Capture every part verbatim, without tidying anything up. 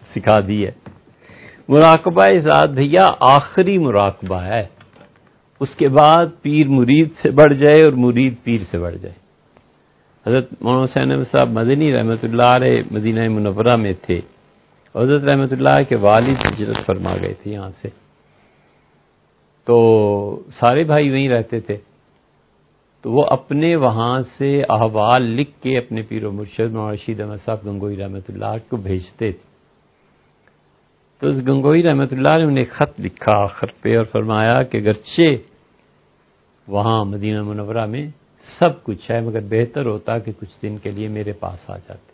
سکھا دی ہے۔ مراقبہ ذات بھیا آخری مراقبہ ہے، اس کے بعد پیر مرید سے بڑھ جائے اور مرید پیر سے بڑھ جائے۔ حضرت مولانا حسین احمد صاحب مدنی رحمۃ اللہ علیہ مدینہ منورہ میں تھے، حضرت رحمۃ اللہ کے والد ہجرت فرما گئے تھے یہاں سے، تو سارے بھائی وہیں رہتے تھے، تو وہ اپنے وہاں سے احوال لکھ کے اپنے پیر و مرشد مولانا رشید احمد صاحب گنگوئی رحمۃ اللہ کو بھیجتے تھے۔ تو اس گنگوئی رحمۃ اللہ نے انہیں خط لکھا آخر پہ اور فرمایا کہ اگرچہ وہاں مدینہ منورہ میں سب کچھ ہے، مگر بہتر ہوتا کہ کچھ دن کے لیے میرے پاس آ جاتے۔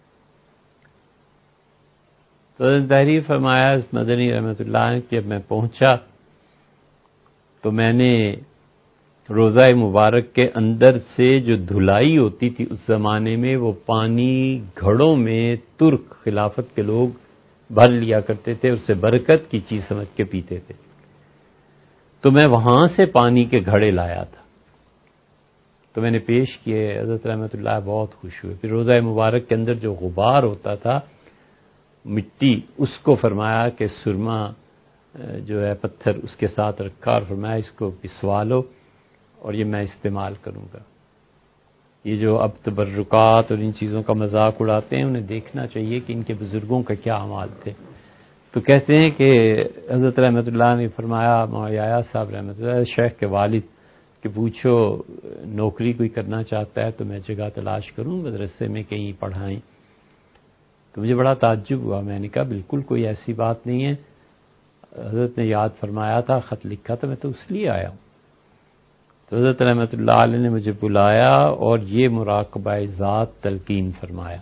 تو تحریر فرمایا اس مدنی رحمۃ اللہ نے کہ جب میں پہنچا تو میں نے روضہ مبارک کے اندر سے جو دھلائی ہوتی تھی اس زمانے میں، وہ پانی گھڑوں میں ترک خلافت کے لوگ بھر لیا کرتے تھے، اس سے برکت کی چیز سمجھ کے پیتے تھے، تو میں وہاں سے پانی کے گھڑے لایا تھا، تو میں نے پیش کیے، حضرت رحمۃ اللہ بہت خوش ہوئے۔ پھر روضہ مبارک کے اندر جو غبار ہوتا تھا مٹی، اس کو فرمایا کہ سرما جو ہے پتھر اس کے ساتھ رکھا اور فرمایا اس کو پسوا لو اور یہ میں استعمال کروں گا۔ یہ جو اب تبرکات اور ان چیزوں کا مذاق اڑاتے ہیں، انہیں دیکھنا چاہیے کہ ان کے بزرگوں کا کیا اعمال تھے۔ تو کہتے ہیں کہ حضرت رحمۃ اللہ نے فرمایا، مولانا صاحب رحمۃ اللہ شیخ کے والد کہ پوچھو نوکری کوئی کرنا چاہتا ہے تو میں جگہ تلاش کروں، مدرسے میں کہیں پڑھائیں۔ تو مجھے بڑا تعجب ہوا، میں نے کہا بالکل کوئی ایسی بات نہیں ہے، حضرت نے یاد فرمایا تھا، خط لکھا تھا، میں تو اس لیے آیا ہوں۔ تو حضرت رحمۃ اللہ علیہ نے مجھے بلایا اور یہ مراقبہ ذات تلقین فرمایا،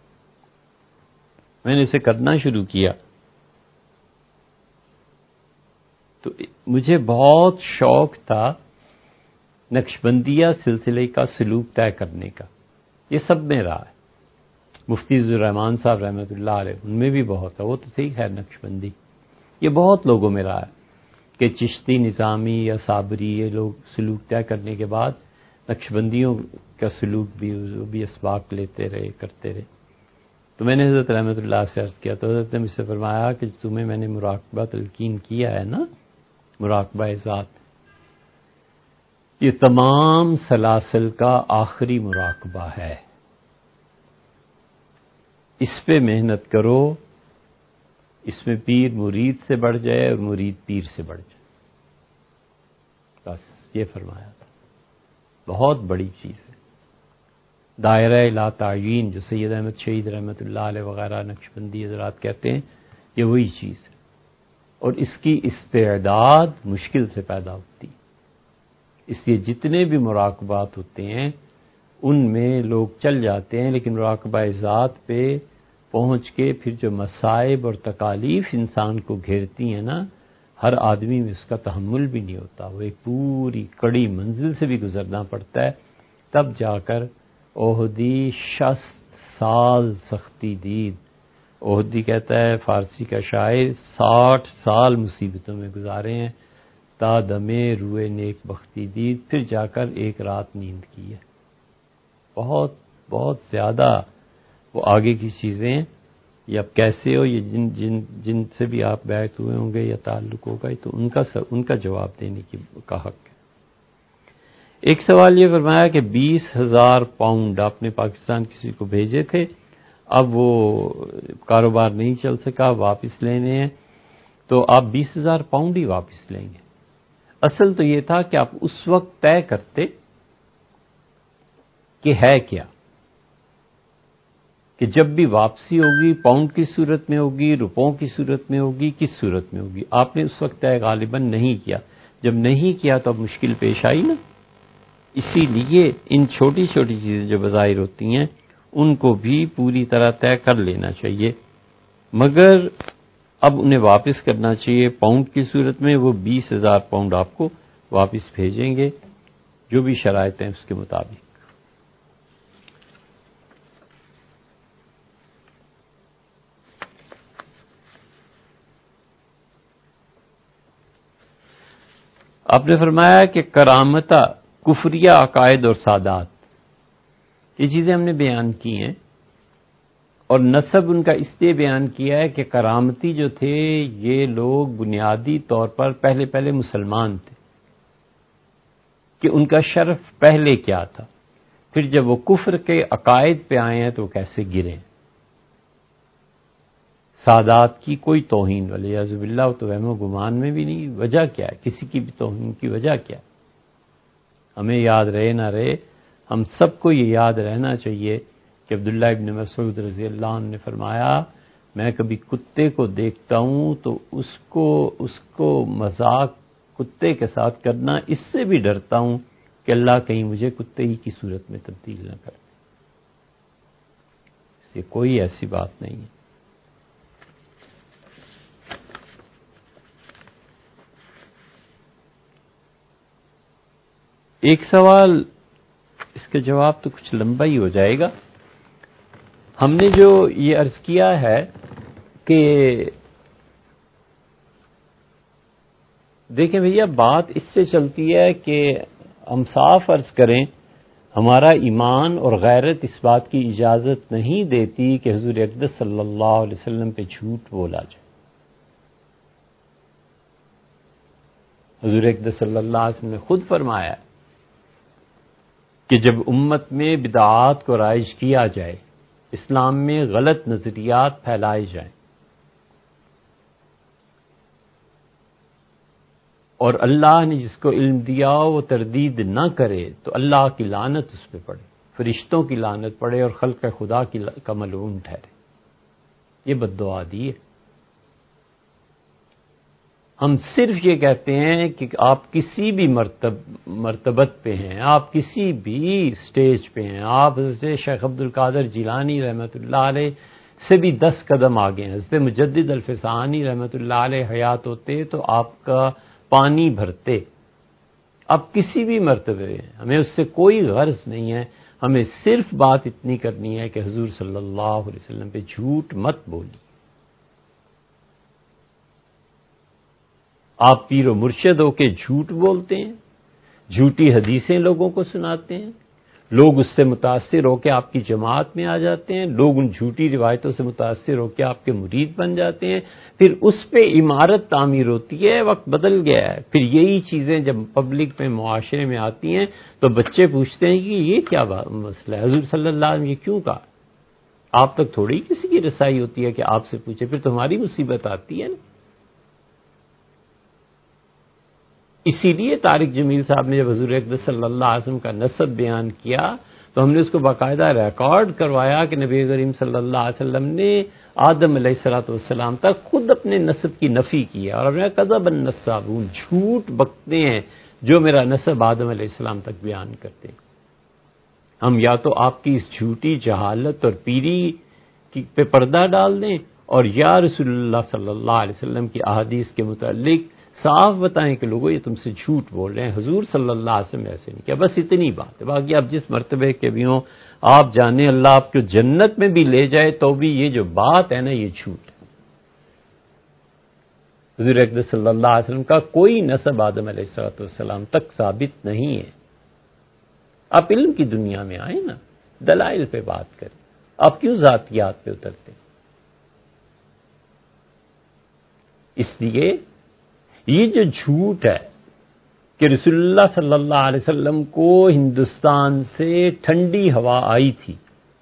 میں نے اسے کرنا شروع کیا۔ تو مجھے بہت شوق تھا نقشبندیہ سلسلے کا سلوک طے کرنے کا، یہ سب میں رہا ہے۔ مفتی عزیز الرحمان صاحب رحمۃ اللہ علیہ ان میں بھی بہت ہے، وہ تو تھی خیر نقشبندی، یہ بہت لوگوں میں رہا ہے کہ چشتی نظامی یا صابری یہ لوگ سلوک طے کرنے کے بعد نقشبندیوں کا سلوک بھی بھی اسباق لیتے رہے کرتے رہے۔ تو میں نے حضرت رحمۃ اللہ سے عرض کیا، تو حضرت نے مجھ سے فرمایا کہ تمہیں میں نے مراقبہ تلقین کیا ہے نا، مراقبہ ذات، یہ تمام سلاسل کا آخری مراقبہ ہے، اس پہ محنت کرو، اس میں پیر مرید سے بڑھ جائے اور مرید پیر سے بڑھ جائے، بس یہ فرمایا تھا۔ بہت بڑی چیز ہے دائرہ لا تعین، جو سید احمد شہید رحمۃ اللہ علیہ وغیرہ نقشبندی حضرات کہتے ہیں، یہ وہی چیز ہے، اور اس کی استعداد مشکل سے پیدا ہوتی ہے۔ اس لیے جتنے بھی مراقبات ہوتے ہیں ان میں لوگ چل جاتے ہیں، لیکن مراقبہ ذات پہ پہنچ کے پھر جو مصائب اور تکالیف انسان کو گھیرتی ہیں نا، ہر آدمی میں اس کا تحمل بھی نہیں ہوتا، وہ ایک پوری کڑی منزل سے بھی گزرنا پڑتا ہے، تب جا کر اوہدی شست سال سختی دید، اوہدی کہتا ہے فارسی کا شاعر، ساٹھ سال مصیبتوں میں گزارے ہیں تا دمے روئے نیک بختی دید، پھر جا کر ایک رات نیند کی ہے۔ بہت بہت زیادہ وہ آگے کی چیزیں، یہ اب کیسے ہو، یہ جن جن جن سے بھی آپ بیعت ہوئے ہوں گے یا تعلق ہوگا تو ان کا ان کا جواب دینے کی کا حق ہے۔ ایک سوال یہ فرمایا کہ بیس ہزار پاؤنڈ آپ نے پاکستان کسی کو بھیجے تھے، اب وہ کاروبار نہیں چل سکا، واپس لینے ہیں، تو آپ بیس ہزار پاؤنڈ ہی واپس لیں گے؟ اصل تو یہ تھا کہ آپ اس وقت طے کرتے کہ ہے کیا، کہ جب بھی واپسی ہوگی پاؤنڈ کی صورت میں ہوگی، روپوں کی صورت میں ہوگی، کس صورت میں ہوگی، آپ نے اس وقت طے غالباً نہیں کیا۔ جب نہیں کیا تو اب مشکل پیش آئی نا، اسی لیے ان چھوٹی چھوٹی چیزیں جو بظاہر ہوتی ہیں ان کو بھی پوری طرح طے کر لینا چاہیے، مگر اب انہیں واپس کرنا چاہیے پاؤنڈ کی صورت میں، وہ بیس ہزار پاؤنڈ آپ کو واپس بھیجیں گے جو بھی شرائط ہیں اس کے مطابق۔ آپ نے فرمایا کہ کرامتہ، کفریہ عقائد اور سادات، یہ چیزیں ہم نے بیان کی ہیں، اور نسب ان کا اس لیے بیان کیا ہے کہ کرامتی جو تھے یہ لوگ بنیادی طور پر پہلے پہلے مسلمان تھے، کہ ان کا شرف پہلے کیا تھا، پھر جب وہ کفر کے عقائد پہ آئے ہیں تو وہ کیسے گرے۔ سادات کی کوئی توہین والعیاذ باللہ تو وہم و گمان میں بھی نہیں، وجہ کیا ہے کسی کی بھی توہین کی وجہ کیا ہے؟ ہمیں یاد رہے نہ رہے، ہم سب کو یہ یاد رہنا چاہیے کہ عبداللہ ابن مسعود رضی اللہ عنہ نے فرمایا، میں کبھی کتے کو دیکھتا ہوں تو اس کو اس کو مذاق کتے کے ساتھ کرنا اس سے بھی ڈرتا ہوں کہ اللہ کہیں مجھے کتے ہی کی صورت میں تبدیل نہ کر دے۔ اس سے کوئی ایسی بات نہیں ہے۔ ایک سوال، اس کا جواب تو کچھ لمبا ہی ہو جائے گا۔ ہم نے جو یہ عرض کیا ہے کہ دیکھیں بھیا، بات اس سے چلتی ہے کہ ہم صاف عرض کریں، ہمارا ایمان اور غیرت اس بات کی اجازت نہیں دیتی کہ حضور اقدس صلی اللہ علیہ وسلم پہ جھوٹ بولا جائے۔ حضور اقدس صلی اللہ علیہ وسلم نے خود فرمایا کہ جب امت میں بدعات کو رائج کیا جائے، اسلام میں غلط نظریات پھیلائے جائیں اور اللہ نے جس کو علم دیا وہ تردید نہ کرے تو اللہ کی لعنت اس پہ پڑے، فرشتوں کی لعنت پڑے اور خلق خدا کی کا ملعون ٹھہرے۔ یہ بد دعا دی ہے۔ ہم صرف یہ کہتے ہیں کہ آپ کسی بھی مرتب مرتبت پہ ہیں، آپ کسی بھی سٹیج پہ ہیں، آپ حضرت شیخ عبد القادر جیلانی رحمۃ اللہ علیہ سے بھی دس قدم آگے ہیں، حضرت مجدد الفسانی رحمۃ اللہ علیہ حیات ہوتے تو آپ کا پانی بھرتے۔ اب کسی بھی مرتبے ہیں، ہمیں اس سے کوئی غرض نہیں ہے، ہمیں صرف بات اتنی کرنی ہے کہ حضور صلی اللہ علیہ وسلم پہ جھوٹ مت بولی۔ آپ پیر و مرشد ہو کے جھوٹ بولتے ہیں، جھوٹی حدیثیں لوگوں کو سناتے ہیں، لوگ اس سے متاثر ہو کے آپ کی جماعت میں آ جاتے ہیں، لوگ ان جھوٹی روایتوں سے متاثر ہو کے آپ کے مرید بن جاتے ہیں، پھر اس پہ عمارت تعمیر ہوتی ہے۔ وقت بدل گیا ہے، پھر یہی چیزیں جب پبلک میں معاشرے میں آتی ہیں تو بچے پوچھتے ہیں کہ یہ کیا مسئلہ ہے، حضور صلی اللہ علیہ وسلم یہ کیوں کہا؟ آپ تک تھوڑی کسی کی رسائی ہوتی ہے کہ آپ سے پوچھے، پھر تمہاری مصیبت آتی ہے نا۔ اسی لیے طارق جمیل صاحب نے جب حضور اقدس صلی اللہ علیہ وسلم کا نسب بیان کیا تو ہم نے اس کو باقاعدہ ریکارڈ کروایا کہ نبی کریم صلی اللہ علیہ وسلم نے آدم علیہ الصلوۃ والسلام تک خود اپنے نسب کی نفی کی ہے، اور ہم نے کذب النسابون، جھوٹ بکتے ہیں جو میرا نسب آدم علیہ السلام تک بیان کرتے ہیں۔ ہم یا تو آپ کی اس جھوٹی جہالت اور پیری پہ پردہ ڈال دیں، اور یا رسول اللہ صلی اللہ علیہ وسلم کی احادیث کے متعلق صاف بتائیں کہ لوگوں یہ تم سے جھوٹ بول رہے ہیں، حضور صلی اللہ علیہ وسلم ایسے نہیں کیا۔ بس اتنی بات ہے، باقی آپ جس مرتبے کے بھی ہوں، آپ جانیں اللہ آپ کو جنت میں بھی لے جائے تو بھی یہ جو بات ہے نا یہ جھوٹ ہے۔ حضور اقدس صلی اللہ علیہ وسلم کا کوئی نسب آدم علیہ الصلوۃ والسلام تک ثابت نہیں ہے۔ آپ علم کی دنیا میں آئیں نا، دلائل پہ بات کریں، آپ کیوں ذاتیات پہ اترتے؟ اس لیے یہ جو جھوٹ ہے کہ رسول اللہ صلی اللہ علیہ وسلم کو ہندوستان سے ٹھنڈی ہوا آئی تھی،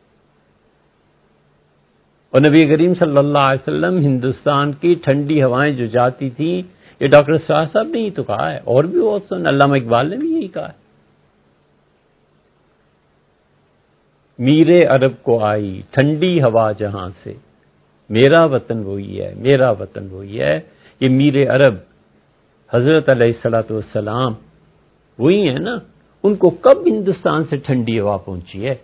اور نبی کریم صلی اللہ علیہ وسلم ہندوستان کی ٹھنڈی ہوائیں جو جاتی تھیں، یہ ڈاکٹر سراج صاحب نے ہی تو کہا ہے، اور بھی بہت سن، علامہ اقبال نے بھی یہی کہا ہے۔ میرے عرب کو آئی ٹھنڈی ہوا جہاں سے، میرا وطن وہی ہے، میرا وطن وہی ہے۔ یہ میرے عرب حضرت علیہ الصلوۃ والسلام وہی ہیں نا، ان کو کب ہندوستان سے ٹھنڈی ہوا پہنچی ہے؟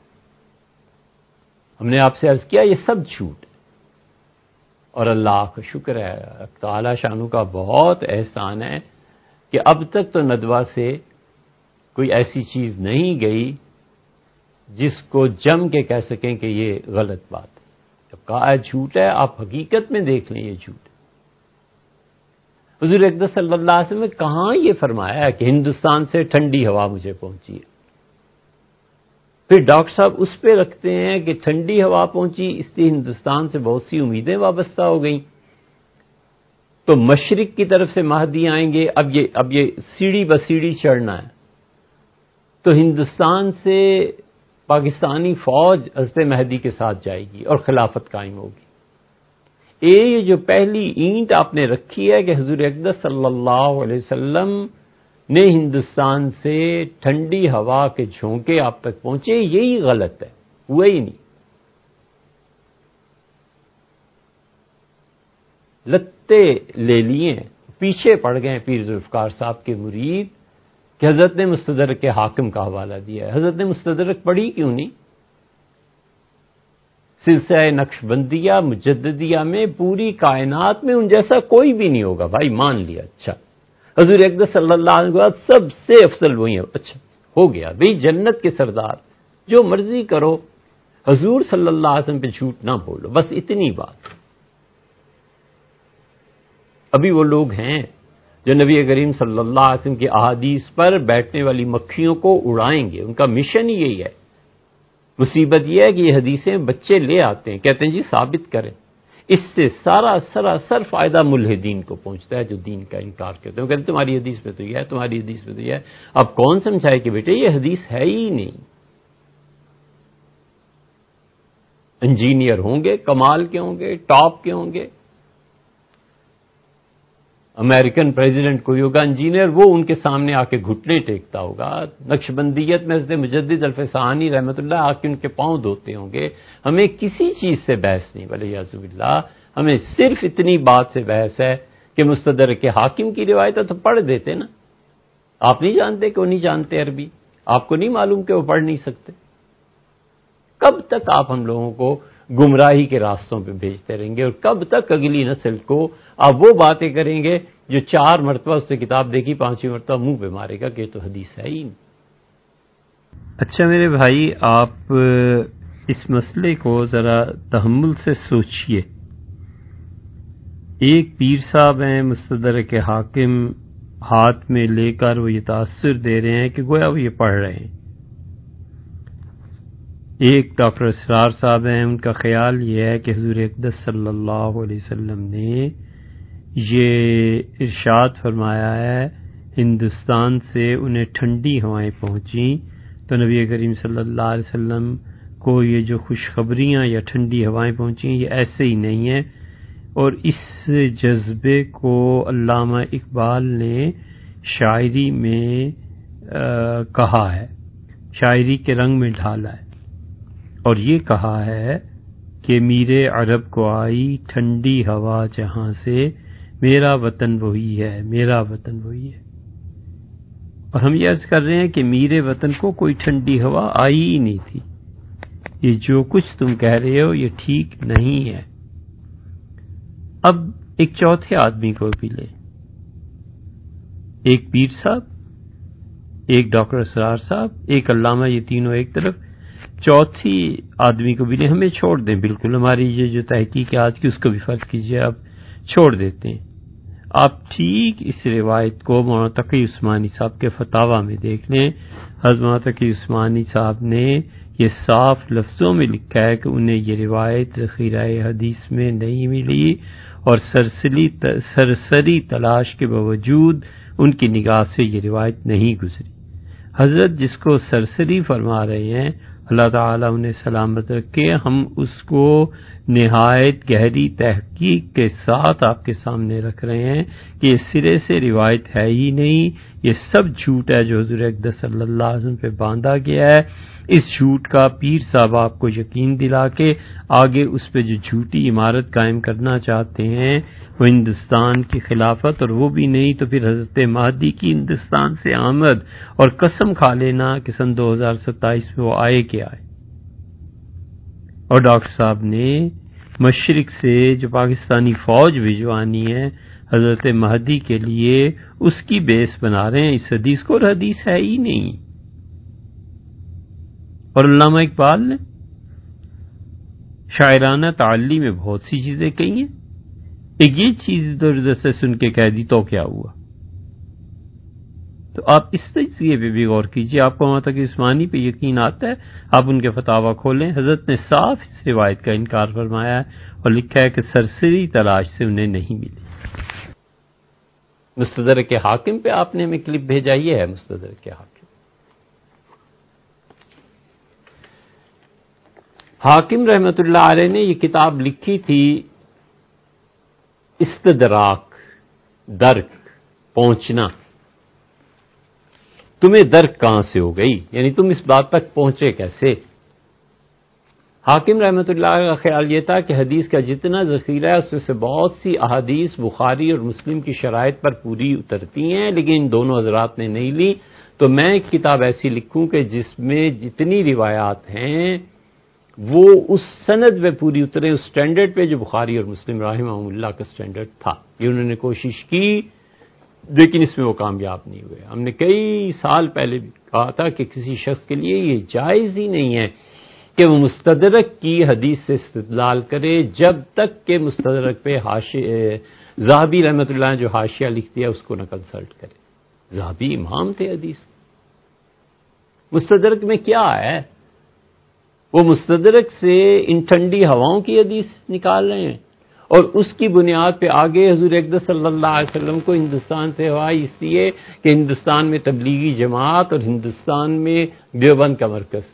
ہم نے آپ سے عرض کیا یہ سب جھوٹ ہے، اور اللہ کا شکر ہے، تعالی شانو کا بہت احسان ہے کہ اب تک تو ندوہ سے کوئی ایسی چیز نہیں گئی جس کو جم کے کہہ سکیں کہ یہ غلط بات ہے۔ جب کہا ہے جھوٹ ہے، آپ حقیقت میں دیکھ لیں یہ جھوٹ ہے۔ حضور اقدس صلی اللہ علیہ وسلم نے کہاں یہ فرمایا ہے کہ ہندوستان سے ٹھنڈی ہوا مجھے پہنچی ہے؟ پھر ڈاکٹر صاحب اس پہ رکھتے ہیں کہ ٹھنڈی ہوا پہنچی، اس لیے ہندوستان سے بہت سی امیدیں وابستہ ہو گئیں، تو مشرق کی طرف سے مہدی آئیں گے، اب یہ اب یہ سیڑھی بسیڑھی چڑھنا ہے، تو ہندوستان سے پاکستانی فوج حضرت مہدی کے ساتھ جائے گی اور خلافت قائم ہوگی۔ یہ جو پہلی اینٹ آپ نے رکھی ہے کہ حضور اقدس صلی اللہ علیہ وسلم نے ہندوستان سے ٹھنڈی ہوا کے جھونکے آپ تک پہنچے، یہی غلط ہے، ہوا ہی نہیں۔ لتے لے لیے، پیچھے پڑ گئے پیر ذوالفقار صاحب کے مرید کہ حضرت نے مستدرک کے حاکم کا حوالہ دیا ہے۔ حضرت نے مستدرک پڑھی کیوں نہیں؟ سلسلہ نقشبندیہ مجددیہ میں پوری کائنات میں ان جیسا کوئی بھی نہیں ہوگا، بھائی مان لیا، اچھا حضور اقدس صلی اللہ علیہ وسلم سب سے افضل وہی ہے، اچھا ہو گیا بھئی، جنت کے سردار، جو مرضی کرو، حضور صلی اللہ علیہ وسلم پہ جھوٹ نہ بولو، بس اتنی بات۔ ابھی وہ لوگ ہیں جو نبی کریم صلی اللہ علیہ وسلم کی احادیث پر بیٹھنے والی مکھیوں کو اڑائیں گے، ان کا مشن ہی یہی ہے۔ مصیبت یہ ہے کہ یہ حدیثیں بچے لے آتے ہیں، کہتے ہیں جی ثابت کریں، اس سے سارا سراسر فائدہ ملحدین کو پہنچتا ہے جو دین کا انکار کرتے ہیں۔ وہ کہتے ہیں تمہاری حدیث میں تو یہ ہے، تمہاری حدیث میں تو یہ ہے۔ اب کون سمجھائے کہ بیٹے یہ حدیث ہے ہی نہیں۔ انجینئر ہوں گے، کمال کے ہوں گے، ٹاپ کے ہوں گے، امریکن پریزیڈنٹ کوئی ہوگا انجینئر، وہ ان کے سامنے آ کے گھٹنے ٹیکتا ہوگا۔ نقشبندیت میں حضرت مجدد الفسانی رحمۃ اللہ آ کے ان کے پاؤں دھوتے ہوں گے۔ ہمیں کسی چیز سے بحث نہیں، ولیعذ باللہ، ہمیں صرف اتنی بات سے بحث ہے کہ مستدرک حاکم کی روایت تو پڑھ دیتے نا۔ آپ نہیں جانتے کہ وہ نہیں جانتے عربی، آپ کو نہیں معلوم کہ وہ پڑھ نہیں سکتے۔ کب تک آپ ہم لوگوں کو گمراہی کے راستوں پہ بھیجتے رہیں گے، اور کب تک اگلی نسل کو آپ وہ باتیں کریں گے جو چار مرتبہ اس سے کتاب دیکھی، پانچویں مرتبہ منہ پہ مارے گا کہ یہ تو حدیث ہے ہی نہیں۔ اچھا میرے بھائی، آپ اس مسئلے کو ذرا تحمل سے سوچئے۔ ایک پیر صاحب ہیں مستدرک حاکم ہاتھ میں لے کر، وہ یہ تاثر دے رہے ہیں کہ گویا وہ یہ پڑھ رہے ہیں۔ ایک ڈاکٹر اسرار صاحب ہیں، ان کا خیال یہ ہے کہ حضور اقدس صلی اللہ علیہ وسلم نے یہ ارشاد فرمایا ہے ہندوستان سے انہیں ٹھنڈی ہوائیں پہنچیں، تو نبی کریم صلی اللہ علیہ وسلم کو یہ جو خوشخبریاں یا ٹھنڈی ہوائیں پہنچیں یہ ایسے ہی نہیں ہیں، اور اس جذبے کو علامہ اقبال نے شاعری میں کہا ہے، شاعری کے رنگ میں ڈھالا ہے، اور یہ کہا ہے کہ میرے عرب کو آئی ٹھنڈی ہوا جہاں سے، میرا وطن وہی ہے، میرا وطن وہی ہے۔ اور ہم یہ عرض کر رہے ہیں کہ میرے وطن کو کوئی ٹھنڈی ہوا آئی ہی نہیں تھی۔ یہ جو کچھ تم کہہ رہے ہو یہ ٹھیک نہیں ہے۔ اب ایک چوتھے آدمی کو بھی لیں، ایک پیر صاحب، ایک ڈاکٹر اسرار صاحب، ایک علامہ، یہ تینوں ایک طرف، چوتھی آدمی کو بھی لیں، ہمیں چھوڑ دیں بالکل، ہماری یہ جو تحقیق ہے آج کی اس کو بھی فرض کیجئے آپ چھوڑ دیتے ہیں۔ آپ ٹھیک اس روایت کو مولانا تقی عثمانی صاحب کے فتاوی میں دیکھ لیں۔ حضرت مولانا تقی عثمانی صاحب نے یہ صاف لفظوں میں لکھا ہے کہ انہیں یہ روایت ذخیرہ حدیث میں نہیں ملی، اور سرسری سرسری تلاش کے باوجود ان کی نگاہ سے یہ روایت نہیں گزری۔ حضرت جس کو سرسری فرما رہے ہیں، اللہ تعالیٰ انہیں سلامت رکھے، ہم اس کو نہایت گہری تحقیق کے ساتھ آپ کے سامنے رکھ رہے ہیں کہ یہ سرے سے روایت ہے ہی نہیں، یہ سب جھوٹ ہے جو حضور اقدس صلی اللہ علیہ وسلم پہ باندھا گیا ہے۔ اس جھوٹ کا پیر صاحب آپ کو یقین دلا کے آگے اس پہ جو جھوٹی عمارت قائم کرنا چاہتے ہیں وہ ہندوستان کی خلافت، اور وہ بھی نہیں تو پھر حضرت مہدی کی ہندوستان سے آمد، اور قسم کھا لینا کہ سن دو ہزار ستائیس میں وہ آئے کہ آئے۔ اور ڈاکٹر صاحب نے مشرق سے جو پاکستانی فوج بھجوانی ہے حضرت مہدی کے لیے، اس کی بیس بنا رہے ہیں اس حدیث کو، اور حدیث ہے ہی نہیں۔ اور علامہ اقبال نے شاعرانہ تعلی میں بہت سی چیزیں کہی ہیں، ایک یہ چیز ادھر ادھر سے سن کے کہہ دی تو کیا ہوا۔ تو آپ اس تجزیے پہ بھی غور کیجئے. آپ کو وہاں تک عثمانی پہ یقین آتا ہے، آپ ان کے فتاویٰ کھولیں. حضرت نے صاف اس روایت کا انکار فرمایا ہے اور لکھا ہے کہ سرسری تلاش سے انہیں نہیں ملی. مستدرک حاکم پہ آپ نے ہمیں کلپ بھیجا، یہ ہے مستدرک حاکم. حاکم رحمت اللہ علیہ نے یہ کتاب لکھی تھی استدراک، درک، پہنچنا. تمہیں درک کہاں سے ہو گئی، یعنی تم اس بات تک پہنچے کیسے؟ حاکم رحمت اللہ کا خیال یہ تھا کہ حدیث کا جتنا ذخیرہ ہے اس میں سے بہت سی احادیث بخاری اور مسلم کی شرائط پر پوری اترتی ہیں، لیکن ان دونوں حضرات نے نہیں لی. تو میں ایک کتاب ایسی لکھوں کہ جس میں جتنی روایات ہیں وہ اس سند پہ پوری اترے، اس سٹینڈرڈ پہ جو بخاری اور مسلم رحمہ اللہ کا سٹینڈرڈ تھا. یہ انہوں نے کوشش کی، لیکن اس میں وہ کامیاب نہیں ہوئے. ہم نے کئی سال پہلے بھی کہا تھا کہ کسی شخص کے لیے یہ جائز ہی نہیں ہے کہ وہ مستدرک کی حدیث سے استدلال کرے جب تک کہ مستدرک پہ حاشیہ ذہبی رحمۃ اللہ نے جو حاشیہ لکھ دیا اس کو نہ کنسلٹ کرے. ذہبی امام تھے حدیث. مستدرک میں کیا ہے؟ وہ مستدرک سے ان ٹھنڈی ہواؤں کی حدیث نکال رہے ہیں اور اس کی بنیاد پہ آگے حضور اقدس صلی اللہ علیہ وسلم کو ہندوستان سے ہوائی اس لیے کہ ہندوستان میں تبلیغی جماعت اور ہندوستان میں دیوبند کا مرکز.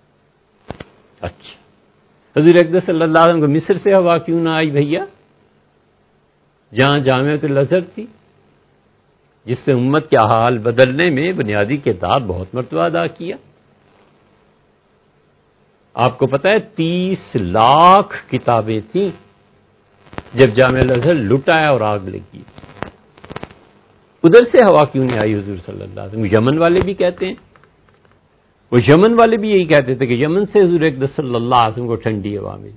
اچھا، حضور اقدس صلی اللہ علیہ وسلم کو مصر سے ہوا کیوں نہ آئی بھیا، جہاں جامعۃ الازہر تھی، جس سے امت کا حال بدلنے میں بنیادی کردار بہت مرتبہ ادا کیا. آپ کو پتہ ہے تیس لاکھ کتابیں تھیں جب جامعہ الازہر لٹایا اور آگ لگی. ادھر سے ہوا کیوں نہیں آئی حضور صلی اللہ علیہ وسلم؟ یمن والے بھی کہتے ہیں، وہ یمن والے بھی یہی کہتے تھے کہ یمن سے حضور اقدس صلی اللہ علیہ وسلم کو ٹھنڈی ہوا ملی.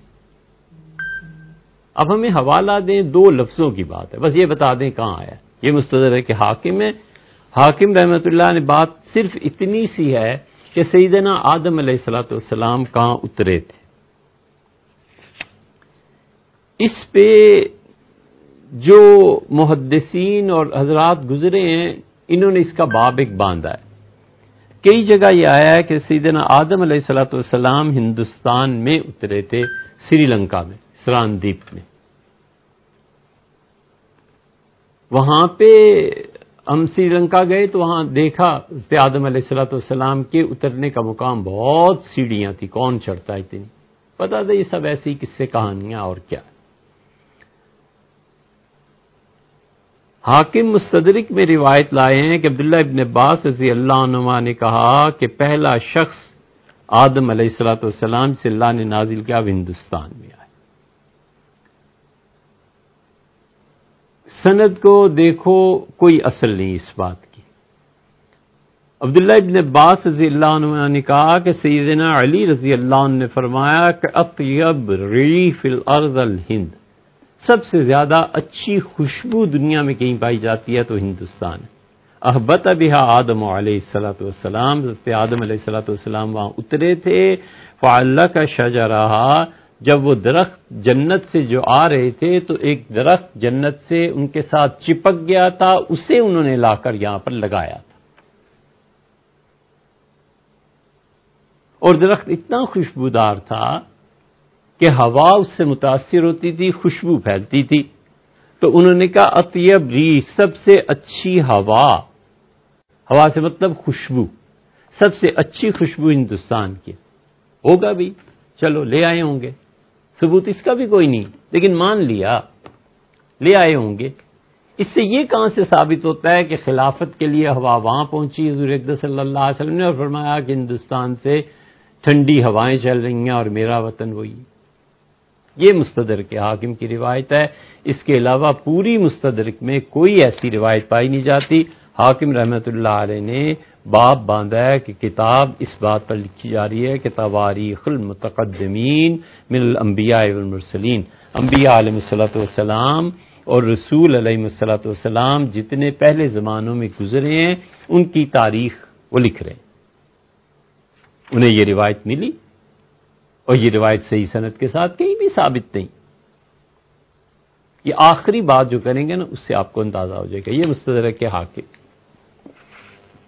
اب ہمیں حوالہ دیں، دو لفظوں کی بات ہے، بس یہ بتا دیں کہاں آیا. یہ مستدرک کے حاکم ہے. حاکم رحمت اللہ نے بات صرف اتنی سی ہے کہ سیدنا آدم علیہ الصلوۃ والسلام کہاں اترے تھے. اس پہ جو محدثین اور حضرات گزرے ہیں انہوں نے اس کا باب ایک باندھا ہے. کئی جگہ یہ آیا ہے کہ سیدنا آدم علیہ الصلوۃ والسلام ہندوستان میں اترے تھے، سری لنکا میں، سران دیپ میں. وہاں پہ ہم سری لنکا گئے تو وہاں دیکھا حضرت آدم علیہ الصلوۃ والسلام کے اترنے کا مقام بہت سیڑھیاں تھی، کون چڑھتا ہے اتنی، پتہ تھا یہ سب ایسی قصے کہانیاں اور کیا. حاکم مستدرک میں روایت لائے ہیں کہ عبداللہ ابن عباس رضی اللہ عنہما نے کہا کہ پہلا شخص آدم علیہ الصلوۃ والسلام سے اللہ نے نازل کیا وہ ہندوستان میں آئے. سند کو دیکھو، کوئی اصل نہیں اس بات کی. عبداللہ ابن عباس رضی اللہ عنہ نے کہا کہ سیدنا علی رضی اللہ عنہ نے فرمایا کہ اطیب ریح فی الارض الہند، سب سے زیادہ اچھی خوشبو دنیا میں کہیں پائی جاتی ہے تو ہندوستان ہے. احبت بہا آدم علیہ الصلوۃ والسلام، حضرت آدم علیہ الصلوۃ والسلام وہاں اترے تھے. فعلق شجرہا، جب وہ درخت جنت سے جو آ رہے تھے تو ایک درخت جنت سے ان کے ساتھ چپک گیا تھا، اسے انہوں نے لا کر یہاں پر لگایا تھا. اور درخت اتنا خوشبودار تھا کہ ہوا اس سے متاثر ہوتی تھی، خوشبو پھیلتی تھی. تو انہوں نے کہا اطیب ریح، سب سے اچھی ہوا، ہوا سے مطلب خوشبو، سب سے اچھی خوشبو ہندوستان کی ہوگا بھی. چلو لے آئے ہوں گے، ثبوت اس کا بھی کوئی نہیں لیکن مان لیا لے آئے ہوں گے. اس سے یہ کہاں سے ثابت ہوتا ہے کہ خلافت کے لیے ہوا وہاں پہنچی حضور اقدس صلی اللہ علیہ وسلم نے اور فرمایا کہ ہندوستان سے ٹھنڈی ہوائیں چل رہی ہیں اور میرا وطن وہی. یہ مستدرک کے حاکم کی روایت ہے. اس کے علاوہ پوری مستدرک میں کوئی ایسی روایت پائی نہیں جاتی. حاکم رحمت اللہ علیہ نے باب باندھا ہے کہ کتاب اس بات پر لکھی جا رہی ہے کہ تواریخ المتقدمین من الانبیاء والمرسلین، انبیاء علیہ الصلوۃ والسلام اور رسول علیہ الصلوۃ والسلام جتنے پہلے زمانوں میں گزرے ہیں ان کی تاریخ وہ لکھ رہے ہیں. انہیں یہ روایت ملی اور یہ روایت صحیح سند کے ساتھ کہیں بھی ثابت نہیں. یہ آخری بات جو کریں گے نا اس سے آپ کو اندازہ ہو جائے گا. یہ مستدرک کے حاکم.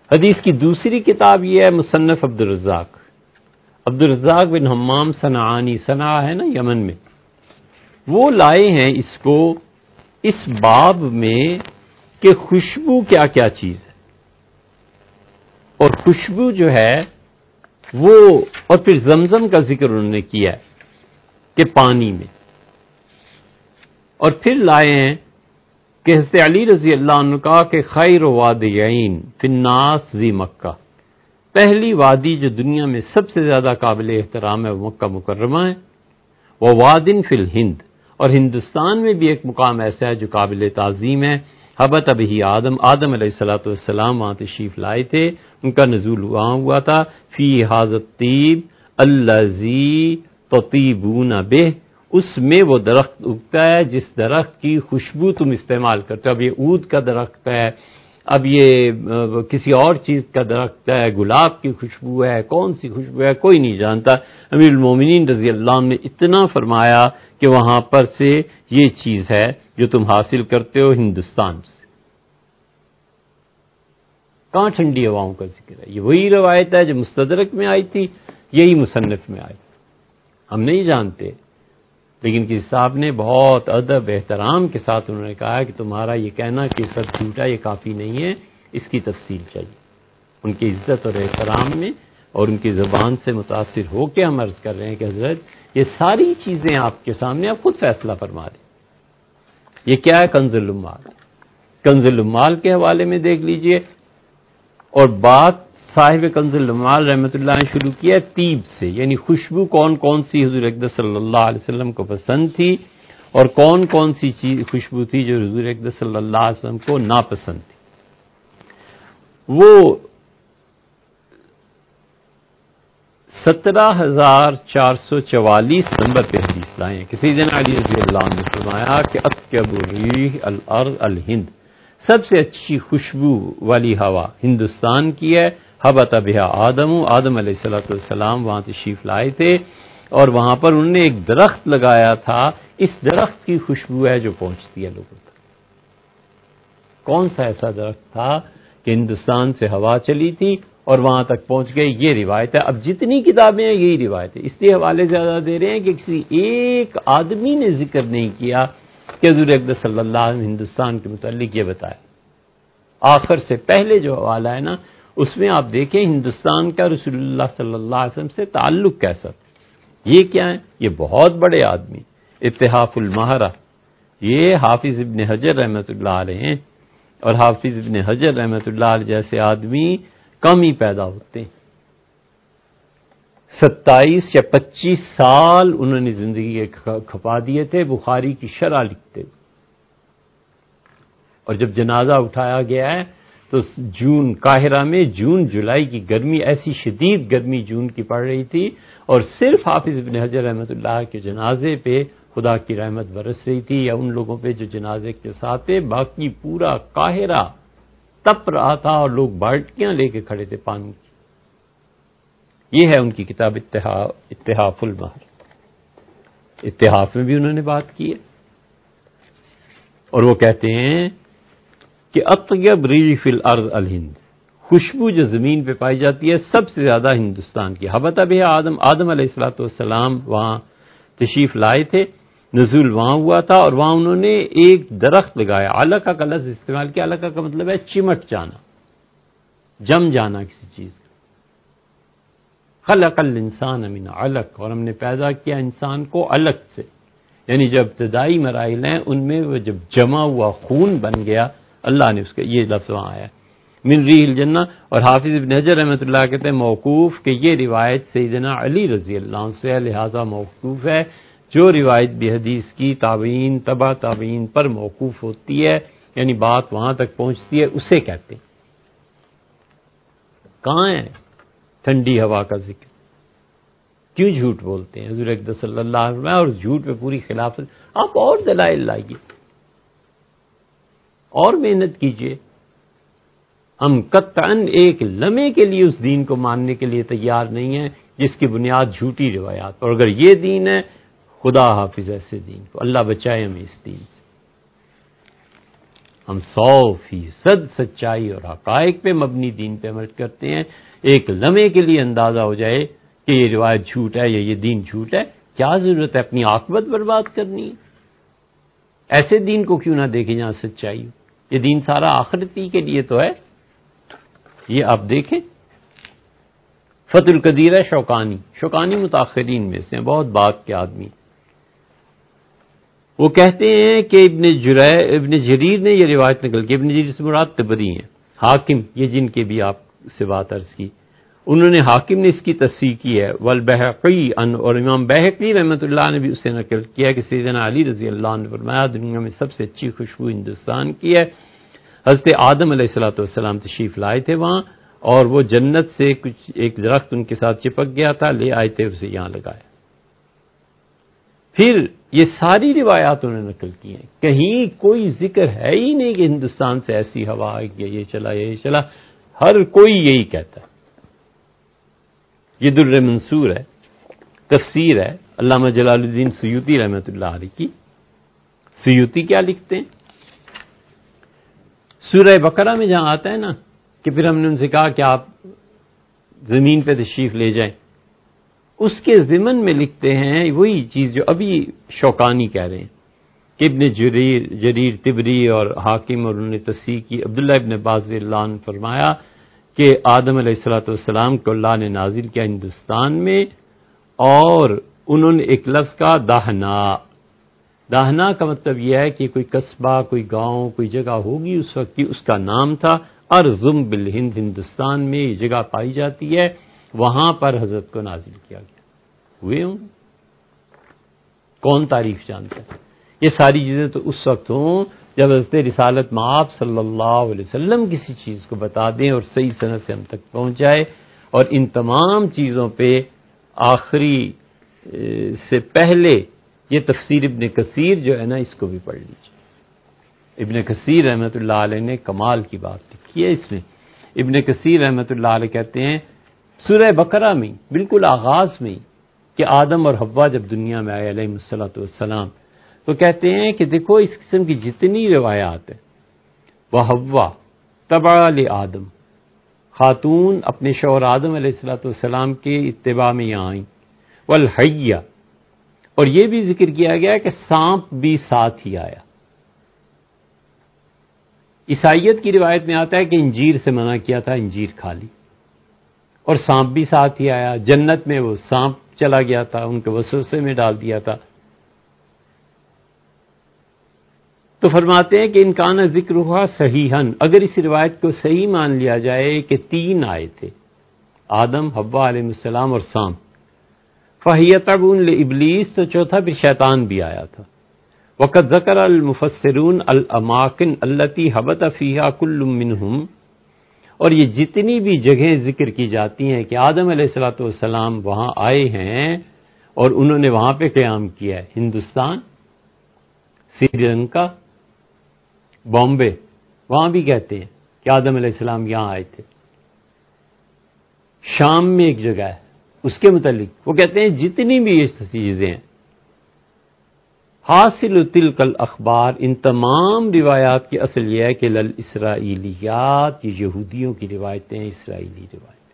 حدیث کی دوسری کتاب یہ ہے مصنف عبد الرزاق عبد الرزاق بن حمام صنعانی، صنع ہے نا یمن میں، وہ لائے ہیں اس کو اس باب میں کہ خوشبو کیا کیا چیز ہے، اور خوشبو جو ہے وہ، اور پھر زمزم کا ذکر انہوں نے کیا ہے کہ پانی میں، اور پھر لائے ہیں کہ حضرت علی رضی اللہ عنہ کا کہ خیر وادیین فی الناس ذی مکہ، پہلی وادی جو دنیا میں سب سے زیادہ قابل احترام ہے وہ مکہ مکرمہ ہے، وہ وادن فی الہند، اور ہندوستان میں بھی ایک مقام ایسا ہے جو قابل تعظیم ہے، حبت ابھی آدم آدم علیہ الصلوۃ والسلام وہاں تشریف لائے تھے، ان کا نزول وہاں ہوا تھا، فی ھذا الطیب الذی تطیبون بہ، اس میں وہ درخت اگتا ہے جس درخت کی خوشبو تم استعمال کرتے ہو، اب یہ عود کا درخت ہے، اب یہ کسی اور چیز کا درخت ہے، گلاب کی خوشبو ہے، کون سی خوشبو ہے کوئی نہیں جانتا، امیر المومنین رضی اللہ عنہ نے اتنا فرمایا کہ وہاں پر سے یہ چیز ہے جو تم حاصل کرتے ہو ہندوستان سے۔ کہاں ٹھنڈی ہواؤں کا ذکر ہے؟ یہ وہی روایت ہے جو مستدرک میں آئی تھی، یہی مصنف میں آئی، ہم نہیں جانتے، لیکن کسی صاحب نے بہت ادب احترام کے ساتھ انہوں نے کہا کہ تمہارا یہ کہنا کہ سب جھوٹا یہ کافی نہیں ہے، اس کی تفصیل چاہیے۔ ان کی عزت اور احترام میں اور ان کی زبان سے متاثر ہو کے ہم عرض کر رہے ہیں کہ حضرت یہ ساری چیزیں آپ کے سامنے، آپ خود فیصلہ فرما دیں۔ یہ کیا ہے؟ کنز الاموال، کنز الاموال کے حوالے میں دیکھ لیجئے، اور بات صاحب کنز الاموال رحمۃ اللہ نے شروع کیا طیب سے، یعنی خوشبو کون کون سی حضور اقدس صلی اللہ علیہ وسلم کو پسند تھی اور کون کون سی چیز خوشبو تھی جو حضور اقدس صلی اللہ علیہ وسلم کو ناپسند تھی۔ وہ سترہ ہزار چار سو چوالیس نمبر پہ حدیث لائے ہیں کہ سیدنا علی رضی اللہ عنہ نے فرمایا کہ اطیب ریح الارض الہند، سب سے اچھی خوشبو والی ہوا ہندوستان کی ہے، حبت بہا آدم، آدم علیہ الصلوۃ والسلام وہاں تشریف لائے تھے، اور وہاں پر انہوں نے ایک درخت لگایا تھا، اس درخت کی خوشبو ہے جو پہنچتی ہے لوگوں تک۔ کون سا ایسا درخت تھا کہ ہندوستان سے ہوا چلی تھی اور وہاں تک پہنچ گئی؟ یہ روایت ہے۔ اب جتنی کتابیں ہیں یہی روایت ہے، اس لیے حوالے زیادہ دے رہے ہیں کہ کسی ایک آدمی نے ذکر نہیں کیا کہ حضور اقدس صلی اللہ علیہ وسلم ہندوستان کے متعلق یہ بتایا۔ آخر سے پہلے جو حوالہ ہے نا، اس میں آپ دیکھیں ہندوستان کا رسول اللہ صلی اللہ علیہ وسلم سے تعلق کیسا تھا۔ یہ کیا ہے؟ یہ بہت بڑے آدمی، اتحاف المہرہ، یہ حافظ ابن حجر رحمۃ اللہ علیہ ہیں، اور حافظ ابن حجر رحمۃ اللہ علیہ جیسے آدمی کم ہی پیدا ہوتے ہیں۔ ستائیس یا پچیس سال انہوں نے زندگی کے کھپا دیے تھے بخاری کی شرح لکھتے ہوئے، اور جب جنازہ اٹھایا گیا ہے تو جون قاہرہ میں جون جولائی کی گرمی، ایسی شدید گرمی جون کی پڑ رہی تھی، اور صرف حافظ ابن حجر رحمۃ اللہ کے جنازے پہ خدا کی رحمت برس رہی تھی، یا ان لوگوں پہ جو جنازے کے ساتھ تھے، باقی پورا قاہرہ تپ رہا تھا اور لوگ بالٹیاں لے کے کھڑے تھے پانی کی۔ یہ ہے ان کی کتاب اتحاف المہر، اتحاف میں بھی انہوں نے بات کی ہے، اور وہ کہتے ہیں کہ اطیب ریح فی الارض الہند، خوشبو جو زمین پہ پائی جاتی ہے سب سے زیادہ ہندوستان کی۔ حبت بہا آدم، آدم علیہ الصلوۃ والسلام وہاں تشریف لائے تھے، نزول وہاں ہوا تھا، اور وہاں انہوں نے ایک درخت لگایا، علقہ کا لفظ استعمال کیا۔ علقہ کا مطلب ہے چمٹ جانا، جم جانا کسی چیز کا۔ خلق الانسان من علق، اور ہم نے پیدا کیا انسان کو علق سے، یعنی جو ابتدائی مراحل ہیں ان میں وہ جب جمع ہوا خون بن گیا، اللہ نے اس کا یہ لفظ وہاں آیا من ریح الجنہ۔ اور حافظ ابن حجر رحمۃ اللہ کہتے ہیں موقوف کہ یہ روایت سیدنا علی رضی اللہ عنہ سے لہذا موقوف ہے، جو روایت بھی حدیث کی تابعین تبع تابعین پر موقوف ہوتی ہے، یعنی بات وہاں تک پہنچتی ہے، اسے کہتے ہیں۔ کہاں ہے ٹھنڈی ہوا کا ذکر؟ کیوں جھوٹ بولتے ہیں حضور اقدس صلی اللہ علیہ وسلم، اور جھوٹ پہ پوری خلافت؟ آپ اور دلائل لائیے اور محنت کیجئے۔ ہم قطعاً ایک لمحے کے لیے اس دین کو ماننے کے لیے تیار نہیں ہیں جس کی بنیاد جھوٹی روایات، اور اگر یہ دین ہے خدا حافظ ایسے دین کو، اللہ بچائے ہمیں اس دین سے۔ ہم سو فیصد سچائی اور حقائق پہ مبنی دین پہ عمل کرتے ہیں. ایک لمحے کے لیے اندازہ ہو جائے کہ یہ روایت جھوٹ ہے یا یہ دین جھوٹ ہے، کیا ضرورت ہے اپنی عاقبت برباد کرنی ہے؟ ایسے دین کو کیوں نہ دیکھیں جہاں سچائی ہو؟ یہ دین سارا آخرتی کے لیے تو ہے. یہ آپ دیکھیں فتح القدیر ہے شوکانی شوکانی متاخرین میں سے ہیں، بہت بعد کے آدمی. وہ کہتے ہیں کہ ابن جرے ابن جریر نے یہ روایت نقل کی. ابن جریر سے مراد طبری ہیں. حاکم یہ جن کے بھی آپ سے بات عرض کی، انہوں نے حاکم نے اس کی تصحیح کی ہے. والبہقی ان، اور امام بہقی رحمۃ اللہ نے بھی اسے نقل کیا کہ سیدنا علی رضی اللہ عنہ نے فرمایا دنیا میں سب سے اچھی خوشبو ہندوستان کی ہے. حضرت آدم علیہ الصلوۃ والسلام تشریف لائے تھے وہاں، اور وہ جنت سے کچھ ایک درخت ان کے ساتھ چپک گیا تھا، لے آئے تھے اسے یہاں لگایا. پھر یہ ساری روایات انہوں نے نقل کی ہیں، کہیں کوئی ذکر ہے ہی نہیں کہ ہندوستان سے ایسی ہوا آئی کہ یہ چلا یہ چلا. ہر کوئی یہی کہتا ہے. یہ در منصور ہے، تفسیر ہے علامہ جلال الدین سیوطی رحمۃ اللہ علیہ کی. سیوطی کیا لکھتے ہیں؟ سورہ بقرہ میں جہاں آتا ہے نا کہ پھر ہم نے ان سے کہا کہ آپ زمین پہ تشریف لے جائیں، اس کے ضمن میں لکھتے ہیں وہی چیز جو ابھی شوکانی کہہ رہے ہیں کہ ابن جریر جریر طبری اور حاکم اور انہوں نے تصحیح کی. عبداللہ ابن عباس رضی اللہ عنہ فرمایا کہ آدم علیہ الصلوۃ والسلام کو اللہ نے نازل کیا ہندوستان میں، اور انہوں نے ایک لفظ کا داہنا. داہنا کا مطلب یہ ہے کہ کوئی قصبہ، کوئی گاؤں، کوئی جگہ ہوگی اس وقت کی، اس کا نام تھا ارزم بالہند، ہندوستان میں یہ جگہ پائی جاتی ہے، وہاں پر حضرت کو نازل کیا گیا. ہوئے ہوں، کون تاریخ جانتا ہے؟ یہ ساری چیزیں تو اس وقت ہوں جب حضرت رسالت مآب صلی اللہ علیہ وسلم کسی چیز کو بتا دیں اور صحیح سند سے ہم تک پہنچ جائے. اور ان تمام چیزوں پہ آخری سے پہلے یہ تفسیر ابن کثیر جو ہے نا اس کو بھی پڑھ لیجیے. ابن کثیر رحمۃ اللہ علیہ نے کمال کی بات لکھی ہے اس میں. ابن کثیر رحمۃ اللہ علیہ کہتے ہیں سورہ بقرہ میں بالکل آغاز میں کہ آدم اور حوا جب دنیا میں آئے علیہ الصلوۃ والسلام، تو کہتے ہیں کہ دیکھو اس قسم کی جتنی روایات ہیں، وہ حوا تبع لآدم، خاتون اپنے شوہر آدم علیہ الصلوۃ والسلام کے اتباع میں یہاں آئیں. والحیہ، اور یہ بھی ذکر کیا گیا کہ سانپ بھی ساتھ ہی آیا. عیسائیت کی روایت میں آتا ہے کہ انجیر سے منع کیا تھا، انجیر کھا لی، اور سانپ بھی ساتھ ہی آیا. جنت میں وہ سانپ چلا گیا تھا، ان کے وسوسے میں ڈال دیا تھا. تو فرماتے ہیں کہ انکان ذکر ہوا صحیحاً، اگر اس روایت کو صحیح مان لیا جائے کہ تین آئے تھے، آدم، حوا علیہ السلام اور سانپ، فہی تبع لابلیس، تو چوتھا پھر شیطان بھی آیا تھا. وقد ذکر المفسرون الاماکن التی حبط فیہا کل منہم، اور یہ جتنی بھی جگہیں ذکر کی جاتی ہیں کہ آدم علیہ الصلوۃ والسلام وہاں آئے ہیں اور انہوں نے وہاں پہ قیام کیا ہے، ہندوستان، سری لنکا، بامبے، وہاں بھی کہتے ہیں کہ آدم علیہ السلام یہاں آئے تھے. شام میں ایک جگہ ہے اس کے متعلق وہ کہتے ہیں جتنی بھی یہ چیزیں ہیں، حاصل تلک الاخبار، ان تمام روایات کی اصل یہ ہے کہ لل اسرائیلیات، یہ یہودیوں کی روایتیں، اسرائیلی روایتیں.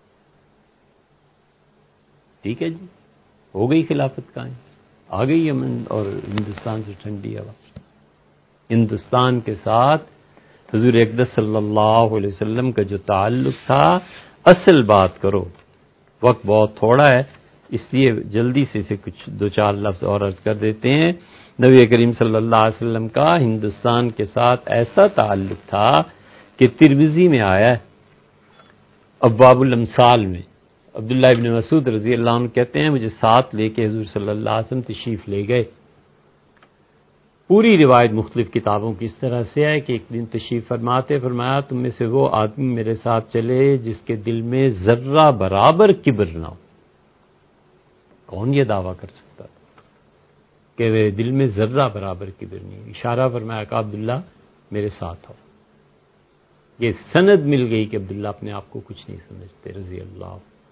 ٹھیک ہے جی، ہو گئی خلافت قائم، آ گئی یمن اور ہندوستان سے ٹھنڈی ہوا. ہندوستان کے ساتھ حضور اقدس صلی اللہ علیہ وسلم کا جو تعلق تھا، اصل بات کرو، وقت بہت تھوڑا ہے اس لیے جلدی سے اسے کچھ دو چار لفظ اور عرض کر دیتے ہیں. نبی کریم صلی اللہ علیہ وسلم کا ہندوستان کے ساتھ ایسا تعلق تھا کہ ترمذی میں آیا ہے ابواب الامثال میں، عبداللہ ابن مسعود رضی اللہ عنہ کہتے ہیں مجھے ساتھ لے کے حضور صلی اللہ علیہ وسلم تشریف لے گئے. پوری روایت مختلف کتابوں کی اس طرح سے ہے کہ ایک دن تشریف فرماتے فرمایا تم میں سے وہ آدمی میرے ساتھ چلے جس کے دل میں ذرہ برابر کبر نہ ہو. کون یہ دعویٰ کر سکتا تھا کہ میرے دل میں ذرہ برابر کبر نہیں؟ اشارہ فرمایا کہ عبداللہ میرے ساتھ ہو. یہ سند مل گئی کہ عبداللہ اپنے آپ کو کچھ نہیں سمجھتے رضی اللہ.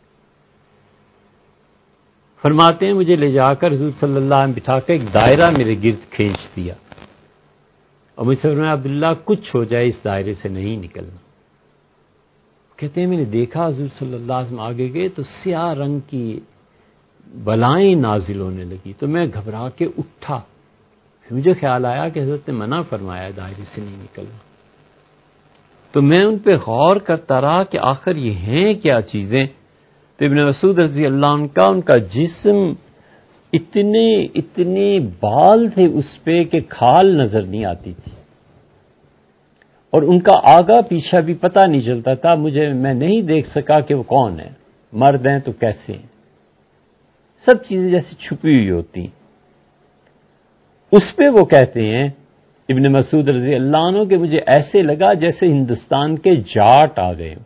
فرماتے ہیں مجھے لے جا کر حضور صلی اللہ علیہ وسلم بٹھا کر ایک دائرہ میرے گرد کھینچ دیا اور مجھ سے فرمایا عبداللہ کچھ ہو جائے اس دائرے سے نہیں نکلنا. کہتے ہیں میں نے دیکھا حضور صلی اللہ علیہ وسلم آگے گئے تو سیاہ رنگ کی بلائیں نازل ہونے لگی تو میں گھبرا کے اٹھا. پھر مجھے خیال آیا کہ حضرت نے منع فرمایا دائرے سے نہیں نکلنا. تو میں ان پہ غور کرتا رہا کہ آخر یہ ہیں کیا چیزیں. تو ابن مسعود رضی اللہ عنہ کا ان کا جسم اتنے اتنے بال تھے اس پہ کہ کھال نظر نہیں آتی تھی، اور ان کا آگا پیچھا بھی پتہ نہیں چلتا تھا. مجھے میں نہیں دیکھ سکا کہ وہ کون ہے، مرد ہیں تو کیسے ہیں. سب چیزیں جیسے چھپی ہوئی ہوتی ہیں. اس پہ وہ کہتے ہیں ابن مسعود رضی اللہ عنہ کہ مجھے ایسے لگا جیسے ہندوستان کے جاٹ آ گئے ہوں.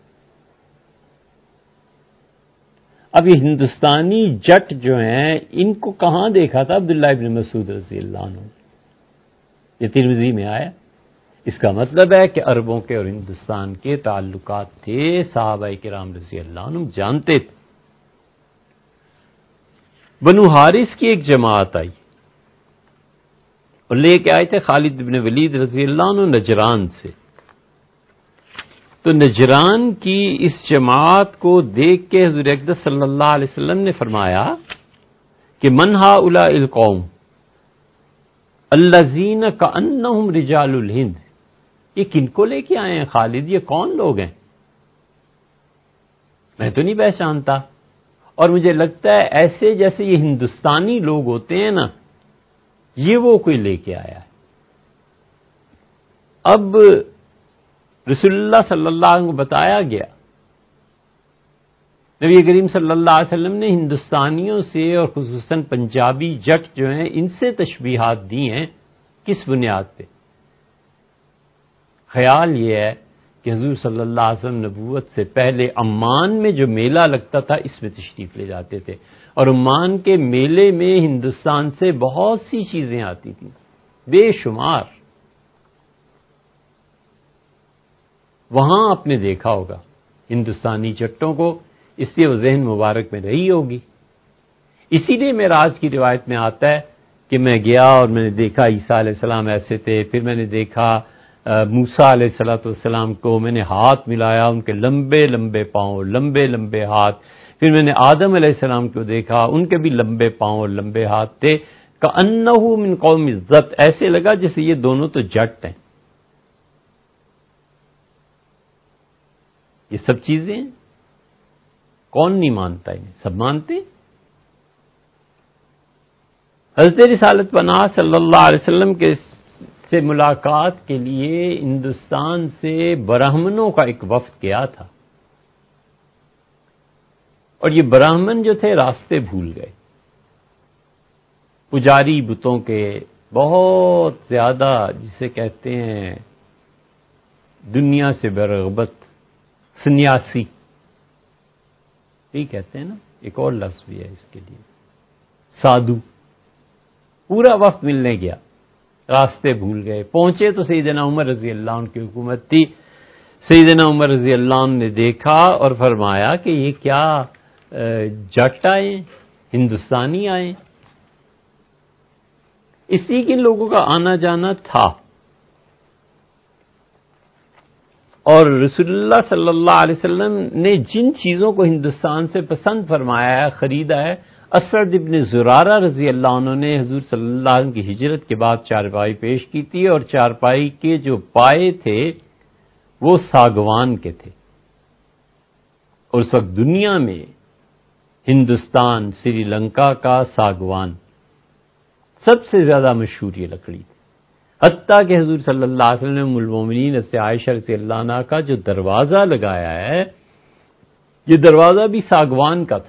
اب یہ ہندوستانی جٹ جو ہیں ان کو کہاں دیکھا تھا عبداللہ ابن مسعود رضی اللہ عنہ؟ یہ ترمذی میں آیا. اس کا مطلب ہے کہ عربوں کے اور ہندوستان کے تعلقات تھے، صحابہ کرام رضی اللہ عنہ جانتے تھے. بنو حارث کی ایک جماعت آئی اور لے کے آئے تھے خالد بن ولید رضی اللہ عنہ نجران سے. تو نجران کی اس جماعت کو دیکھ کے حضور اقدس صلی اللہ علیہ وسلم نے فرمایا کہ من ہؤلاء القوم الذین کأنہم رجال الہند. یہ کن کو لے کے آئے ہیں خالد؟ یہ کون لوگ ہیں؟ میں تو نہیں پہچانتا، اور مجھے لگتا ہے ایسے جیسے یہ ہندوستانی لوگ ہوتے ہیں نا، یہ وہ کوئی لے کے آیا ہے. اب رسول اللہ صلی اللہ علیہ وسلم کو بتایا گیا. نبی کریم صلی اللہ علیہ وسلم نے ہندوستانیوں سے اور خصوصاً پنجابی جٹ جو ہیں ان سے تشبیہات دی ہیں. کس بنیاد پہ؟ خیال یہ ہے کہ حضور صلی اللہ علیہ وسلم نبوت سے پہلے عمان میں جو میلہ لگتا تھا اس میں تشریف لے جاتے تھے، اور عمان کے میلے میں ہندوستان سے بہت سی چیزیں آتی تھیں، بے شمار. وہاں آپ نے دیکھا ہوگا ہندوستانی جٹوں کو، اس لیے وہ ذہن مبارک میں رہی ہوگی. اسی لیے معراج کی روایت میں آتا ہے کہ میں گیا اور میں نے دیکھا عیسیٰ علیہ السلام ایسے تھے، پھر میں نے دیکھا موسیٰ علیہ الصلوۃ والسلام کو، میں نے ہاتھ ملایا، ان کے لمبے لمبے پاؤں، لمبے لمبے ہاتھ. پھر میں نے آدم علیہ السلام کو دیکھا، ان کے بھی لمبے پاؤں اور لمبے ہاتھ تھے. کأنہ من قوم الزت، ایسے لگا جیسے یہ دونوں تو جٹ ہیں. یہ سب چیزیں کون نہیں مانتا؟ انہیں سب مانتے. حضرت رسالت پناہ صلی اللہ علیہ وسلم کے سے ملاقات کے لیے ہندوستان سے برہمنوں کا ایک وفد گیا تھا، اور یہ برہمن جو تھے راستے بھول گئے. پجاری بتوں کے بہت زیادہ، جسے کہتے ہیں دنیا سے برغبت، سنیاسی ٹھیک کہتے ہیں نا، ایک اور لفظ بھی ہے اس کے لیے، سادھو. پورا وقت ملنے گیا، راستے بھول گئے. پہنچے تو سیدنا عمر رضی اللہ عنہ کی حکومت تھی. سیدنا عمر رضی اللہ عنہ نے دیکھا اور فرمایا کہ یہ کیا جٹ آئے، ہندوستانی آئے. اس لیے کہ ان لوگوں کا آنا جانا تھا. اور رسول اللہ صلی اللہ علیہ وسلم نے جن چیزوں کو ہندوستان سے پسند فرمایا ہے، خریدا ہے، اسد ابن زرارہ رضی اللہ عنہ نے حضور صلی اللہ علیہ وسلم کی ہجرت کے بعد چارپائی پیش کی تھی، اور چارپائی کے جو پائے تھے وہ ساگوان کے تھے. اور اس وقت دنیا میں ہندوستان، سری لنکا کا ساگوان سب سے زیادہ مشہور یہ لکڑی تھی. حتیٰ کہ حضور صلی اللہ علیہ وسلم نے ام المومنین سے عائشہ رضی اللہ عنہا کا جو دروازہ لگایا ہے، یہ دروازہ بھی ساگوان کا تھا.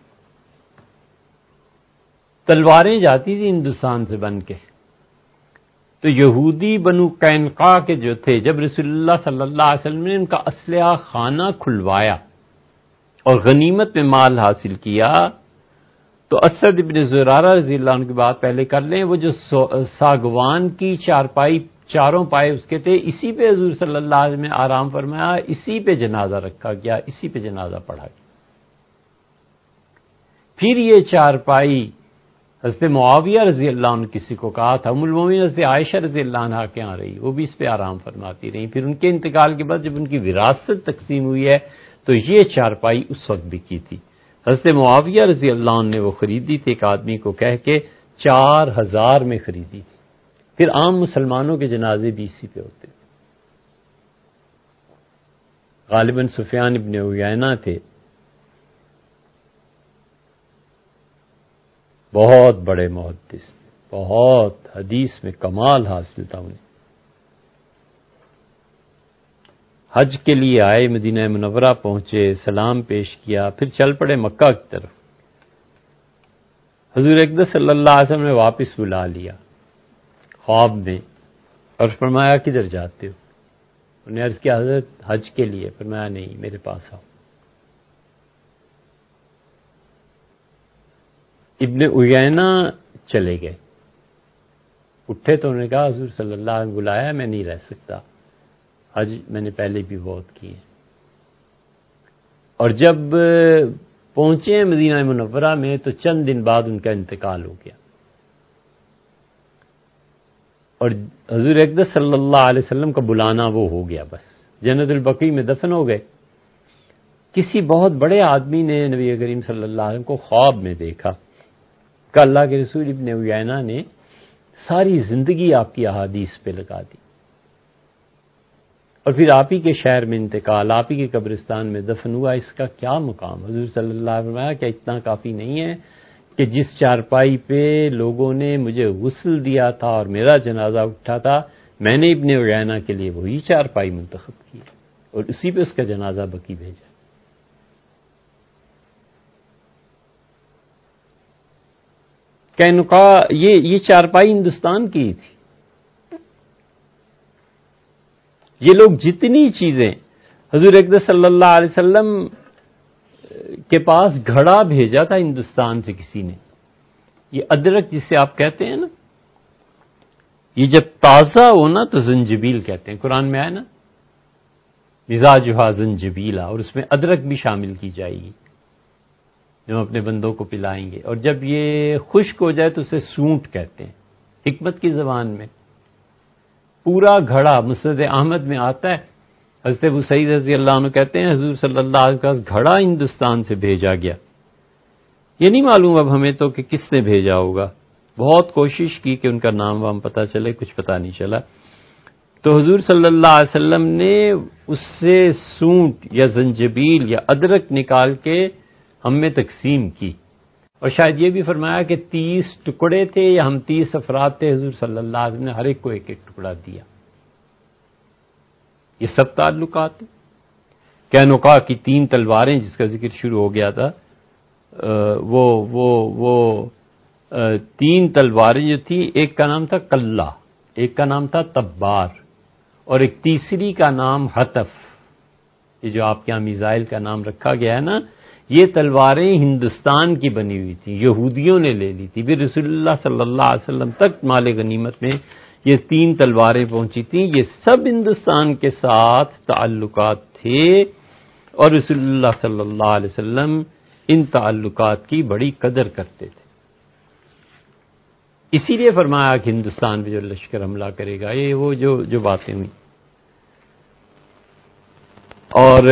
تلواریں جاتی تھی ہندوستان سے بن کے. تو یہودی بنو قینقاع کے جو تھے، جب رسول اللہ صلی اللہ علیہ وسلم نے ان کا اسلحہ خانہ کھلوایا اور غنیمت میں مال حاصل کیا، تو اسد ابن زرارہ رضی اللہ عنہ کی بات پہلے کر لیں. وہ جو ساگوان کی چارپائی، چاروں پائے اس کے تھے، اسی پہ حضور صلی اللہ علیہ وسلم نے آرام فرمایا، اسی پہ جنازہ رکھا گیا، اسی پہ جنازہ پڑھا گیا. پھر یہ چارپائی حضرت معاویہ رضی اللہ عنہ کسی کو کہا تھا، ام المومنین حضرت عائشہ رضی اللہ عنہ کے یہاں رہی، وہ بھی اس پہ آرام فرماتی رہی. پھر ان کے انتقال کے بعد جب ان کی وراثت تقسیم ہوئی ہے تو یہ چارپائی اس وقت بکی تھی. حضرت معاویہ رضی اللہ عنہ نے وہ خریدی تھی ایک آدمی کو کہہ کے، چار ہزار میں خریدی تھی. پھر عام مسلمانوں کے جنازے بھی اسی پہ ہوتے تھے. غالباً سفیان ابن عیینہ تھے، بہت بڑے محدث، بہت حدیث میں کمال حاصل تھا انہیں. حج کے لیے آئے، مدینہ منورہ پہنچے، سلام پیش کیا، پھر چل پڑے مکہ کی طرف. حضور اقدس صلی اللہ علیہ وسلم نے واپس بلا لیا خواب میں اور فرمایا کدھر جاتے ہو؟ انہوں نے عرض کیا حضرت حج کے لیے. فرمایا نہیں، میرے پاس آؤ. ابن عیینہ چلے گئے، اٹھے تو انہوں نے کہا حضور صلی اللہ علیہ وسلم بلایا، میں نہیں رہ سکتا، حج میں نے پہلے بھی بہت کیے. اور جب پہنچے مدینہ منورہ میں تو چند دن بعد ان کا انتقال ہو گیا، اور حضور اقدس صلی اللہ علیہ وسلم کا بلانا وہ ہو گیا، بس جنت البقیع میں دفن ہو گئے. کسی بہت بڑے آدمی نے نبی کریم صلی اللہ علیہ وسلم کو خواب میں دیکھا کہ اللہ کے رسول ابن عیینہ نے ساری زندگی آپ کی احادیث پہ لگا دی، اور پھر آپ ہی کے شہر میں انتقال، آپ ہی کے قبرستان میں دفن ہوا. اس کا کیا مقام؟ حضور صلی اللہ علیہ وسلم فرمایا کہ اتنا کافی نہیں ہے کہ جس چارپائی پہ لوگوں نے مجھے غسل دیا تھا اور میرا جنازہ اٹھا تھا، میں نے ابن عیینہ کے لیے وہی چارپائی منتخب کی اور اسی پہ اس کا جنازہ بقیع بھیجا. کینقا یہ یہ چارپائی ہندوستان کی تھی. یہ لوگ جتنی چیزیں حضور اقدس صلی اللہ علیہ وسلم کے پاس گھڑا بھیجا تھا ہندوستان سے کسی نے، یہ ادرک جسے آپ کہتے ہیں نا، یہ جب تازہ ہو نا تو زنجبیل کہتے ہیں. قرآن میں آیا نا مزاجھا زنجبیلا، اور اس میں ادرک بھی شامل کی جائے گی جو ہم اپنے بندوں کو پلائیں گے. اور جب یہ خشک ہو جائے تو اسے سونٹ کہتے ہیں حکمت کی زبان میں. پورا گھڑا مسند احمد میں آتا ہے، حضرت ابو سعید رضی اللہ عنہ کہتے ہیں حضور صلی اللہ علیہ وسلم کا گھڑا ہندوستان سے بھیجا گیا. یہ نہیں معلوم اب ہمیں تو کہ کس نے بھیجا ہوگا، بہت کوشش کی کہ ان کا نام وام پتہ چلے، کچھ پتہ نہیں چلا. تو حضور صلی اللہ علیہ وسلم نے اس سے سونٹ یا زنجبیل یا ادرک نکال کے ہم میں تقسیم کی، اور شاید یہ بھی فرمایا کہ تیس ٹکڑے تھے یا ہم تیس افراد تھے، حضور صلی اللہ علیہ وسلم نے ہر ایک کو ایک ایک ٹکڑا دیا. یہ سب تعلقات ہیں. کینقا کی تین تلواریں جس کا ذکر شروع ہو گیا تھا، وہ وہ وہ تین تلواریں جو تھی، ایک کا نام تھا کلہ، ایک کا نام تھا تبار، اور ایک تیسری کا نام حتف. یہ جو آپ کے یہاں میزائل کا نام رکھا گیا ہے نا، یہ تلواریں ہندوستان کی بنی ہوئی تھیں، یہودیوں نے لے لی تھی. پھر رسول اللہ صلی اللہ علیہ وسلم تک مال غنیمت میں یہ تین تلواریں پہنچی تھیں. یہ سب ہندوستان کے ساتھ تعلقات تھے، اور رسول اللہ صلی اللہ علیہ وسلم ان تعلقات کی بڑی قدر کرتے تھے. اسی لیے فرمایا کہ ہندوستان پہ جو لشکر حملہ کرے گا، یہ وہ جو جو باتیں ہوئی. اور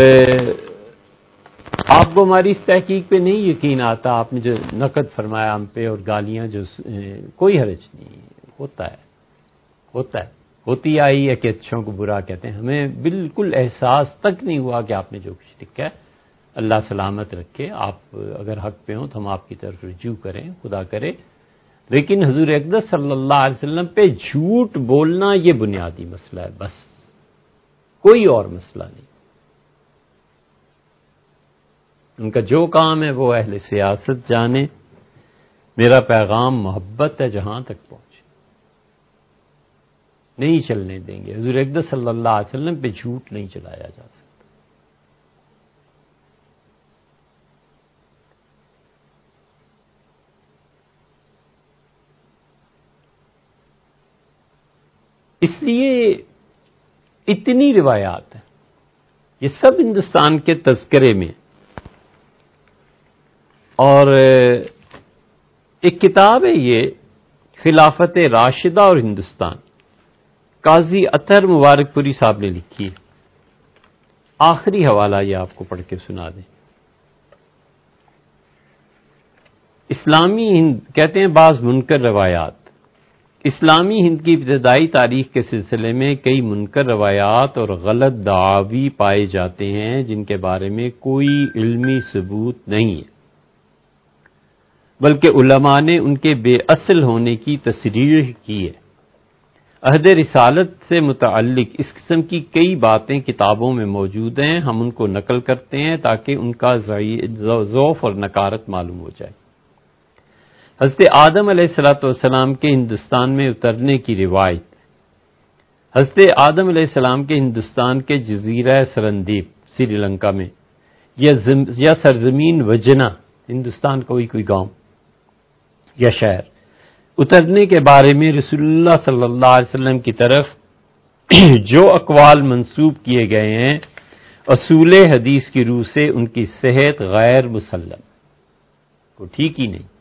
آپ کو ہماری اس تحقیق پہ نہیں یقین آتا، آپ نے جو نقد فرمایا ہم پہ اور گالیاں جو، کوئی حرج نہیں، ہوتا ہے ہوتا ہے ہوتی آئی ہے کہ اچھوں کو برا کہتے ہیں. ہمیں بالکل احساس تک نہیں ہوا کہ آپ نے جو کچھ لکھا ہے. اللہ سلامت رکھے. آپ اگر حق پہ ہوں تو ہم آپ کی طرف رجوع کریں، خدا کرے. لیکن حضور اقدس صلی اللہ علیہ وسلم پہ جھوٹ بولنا یہ بنیادی مسئلہ ہے، بس کوئی اور مسئلہ نہیں. ان کا جو کام ہے وہ اہل سیاست جانے. میرا پیغام محبت ہے جہاں تک پہنچے، نہیں چلنے دیں گے. حضور اقدس صلی اللہ علیہ وسلم پہ جھوٹ نہیں چلایا جا سکتا. اس لیے اتنی روایات ہیں، یہ سب ہندوستان کے تذکرے میں. اور ایک کتاب ہے یہ خلافت راشدہ اور ہندوستان، قاضی اطہر مبارک پوری صاحب نے لکھی ہے. آخری حوالہ یہ آپ کو پڑھ کے سنا دیں. اسلامی ہند کہتے ہیں بعض منکر روایات. اسلامی ہند کی ابتدائی تاریخ کے سلسلے میں کئی منکر روایات اور غلط دعاوی پائے جاتے ہیں جن کے بارے میں کوئی علمی ثبوت نہیں ہے، بلکہ علماء نے ان کے بے اصل ہونے کی تصریح کی ہے. عہد رسالت سے متعلق اس قسم کی کئی باتیں کتابوں میں موجود ہیں. ہم ان کو نقل کرتے ہیں تاکہ ان کا ضعف اور نکارت معلوم ہو جائے. حضرت آدم علیہ الصلوۃ والسلام کے ہندوستان میں اترنے کی روایت. حضرت آدم علیہ السلام کے ہندوستان کے جزیرہ سرندیپ سری لنکا میں یا سرزمین وجنا، ہندوستان کوئی کوئی گاؤں یا شہر، اترنے کے بارے میں رسول اللہ صلی اللہ علیہ وسلم کی طرف جو اقوال منسوب کیے گئے ہیں اصول حدیث کی روح سے ان کی صحت غیر مسلم، وہ ٹھیک ہی نہیں.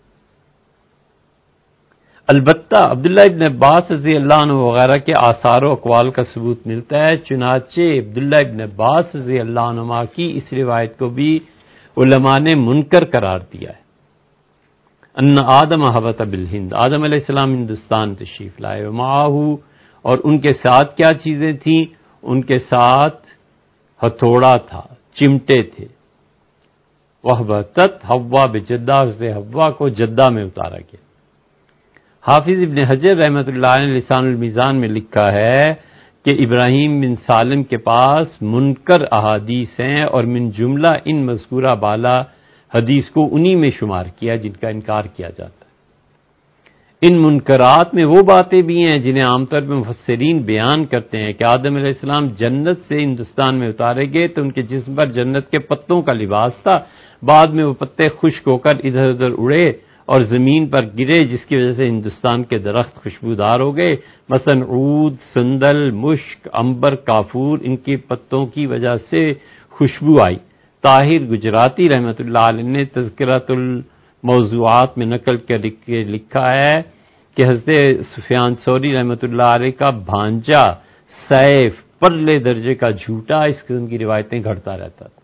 البتہ عبداللہ ابن عباس رضی اللہ عنہ وغیرہ کے آثار و اقوال کا ثبوت ملتا ہے. چنانچہ عبداللہ ابن عباس رضی اللہ عنہما کی اس روایت کو بھی علماء نے منکر قرار دیا ہے. ان آدم حبط بالہند، آدم علیہ السلام ہندوستان تشریف لائے. ومعہ، اور ان کے ساتھ کیا چیزیں تھیں؟ ان کے ساتھ ہتھوڑا تھا، چمٹے تھے. وحبتت حوا بجدہ، سے حوا کو جدہ میں اتارا گیا. حافظ ابن حجر رحمۃ اللہ علیہ نے لسان المیزان میں لکھا ہے کہ ابراہیم بن سالم کے پاس منکر احادیث ہیں اور من جملہ ان مذکورہ بالا حدیث کو انہی میں شمار کیا جن کا انکار کیا جاتا ہے. ان منکرات میں وہ باتیں بھی ہیں جنہیں عام طور پہ مفسرین بیان کرتے ہیں کہ آدم علیہ السلام جنت سے ہندوستان میں اتارے گئے تو ان کے جسم پر جنت کے پتوں کا لباس تھا. بعد میں وہ پتے خشک ہو کر ادھر ادھر اڑے اور زمین پر گرے، جس کی وجہ سے ہندوستان کے درخت خوشبودار ہو گئے. مثلا عود، سندل، مشک، عنبر، کافور، ان کے پتوں کی وجہ سے خوشبو آئی. طاہر گجراتی رحمۃ اللہ علیہ نے تذکرۃ الموضوعات میں نقل کر کے لکھا ہے کہ حضرت سفیان ثوری رحمۃ اللہ علیہ کا بھانجا سیف پرلے درجے کا جھوٹا اس قسم کی روایتیں گھڑتا رہتا تھا.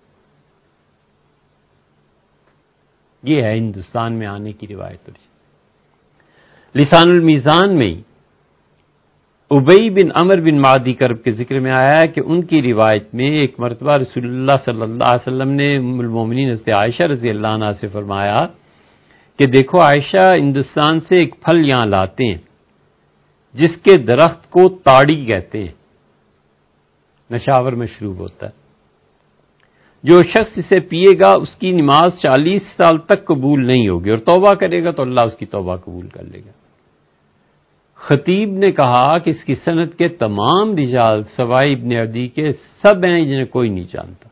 یہ ہے ہندوستان میں آنے کی روایت. لسان المیزان میں ابی بن عمر بن معدی کرب کے ذکر میں آیا ہے کہ ان کی روایت میں ایک مرتبہ رسول اللہ صلی اللہ علیہ وسلم نے ام المومنین حضرت عائشہ رضی اللہ عنہا سے فرمایا کہ دیکھو عائشہ، ہندوستان سے ایک پھل یہاں لاتے ہیں جس کے درخت کو تاڑی کہتے ہیں، نشاور مشروب ہوتا ہے. جو شخص اسے پیے گا اس کی نماز چالیس سال تک قبول نہیں ہوگی، اور توبہ کرے گا تو اللہ اس کی توبہ قبول کر لے گا. خطیب نے کہا کہ اس کی سند کے تمام رجال سوائے ابن عدی کے سب ہیں جنہیں کوئی نہیں جانتا.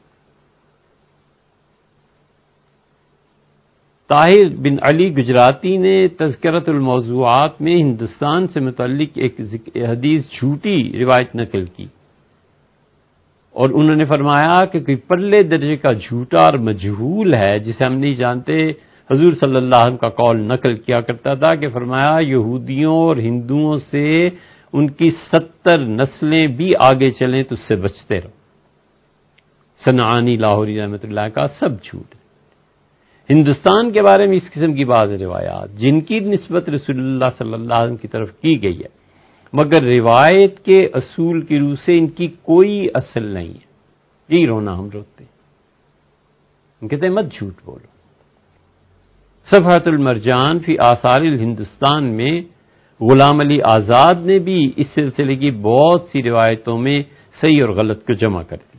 طاہر بن علی گجراتی نے تذکرۃ الموضوعات میں ہندوستان سے متعلق ایک حدیث جھوٹی روایت نقل کی، اور انہوں نے فرمایا کہ کوئی پرلے درجے کا جھوٹا اور مجہول ہے جسے ہم نہیں جانتے. حضور صلی اللہ علیہ وسلم کا قول نقل کیا کرتا تھا کہ فرمایا یہودیوں اور ہندوؤں سے ان کی ستر نسلیں بھی آگے چلیں تو اس سے بچتے رہو. صنعانی لاہوری رحمۃ اللہ کا سب جھوٹ ہے. ہندوستان کے بارے میں اس قسم کی بعض روایات جن کی نسبت رسول اللہ صلی اللہ علیہ وسلم کی طرف کی گئی ہے، مگر روایت کے اصول کی روح سے ان کی کوئی اصل نہیں ہے. یہی رونا ہم روتے ہیں. ہم کہتے ہیں مت جھوٹ بولو. صفحۃ المرجان فی آثار الہندوستان میں غلام علی آزاد نے بھی اس سلسلے کی بہت سی روایتوں میں صحیح اور غلط کو جمع کر دیا.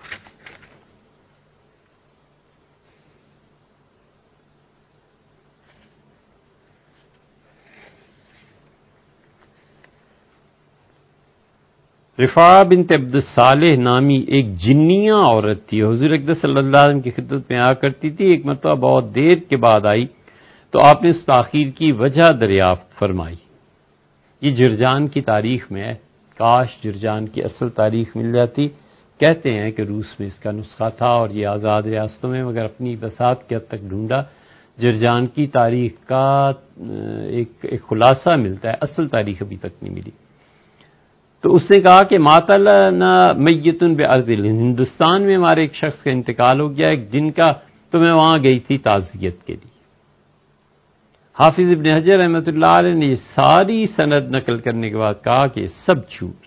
رفاع بنت عبد الصالح نامی ایک جنیہ عورت تھی، حضور اکرم صلی اللہ علیہ وسلم کی خدمت میں آیا کرتی تھی. ایک مرتبہ بہت دیر کے بعد آئی تو آپ نے اس تاخیر کی وجہ دریافت فرمائی. یہ جرجان کی تاریخ میں ہے. کاش جرجان کی اصل تاریخ مل جاتی. کہتے ہیں کہ روس میں اس کا نسخہ تھا اور یہ آزاد ریاستوں میں، مگر اپنی بساط کے حد تک ڈھونڈا جرجان کی تاریخ کا ایک ایک خلاصہ ملتا ہے، اصل تاریخ ابھی تک نہیں ملی۔ تو اس نے کہا کہ ماتلنا میتن بارض الہند، ہندوستان میں ہمارے ایک شخص کا انتقال ہو گیا ایک جن کا، تو میں وہاں گئی تھی تعزیت کے لیے۔ حافظ ابن حجر رحمۃ اللہ علیہ نے یہ ساری سند نقل کرنے کے بعد کہا کہ یہ سب جھوٹ ہے۔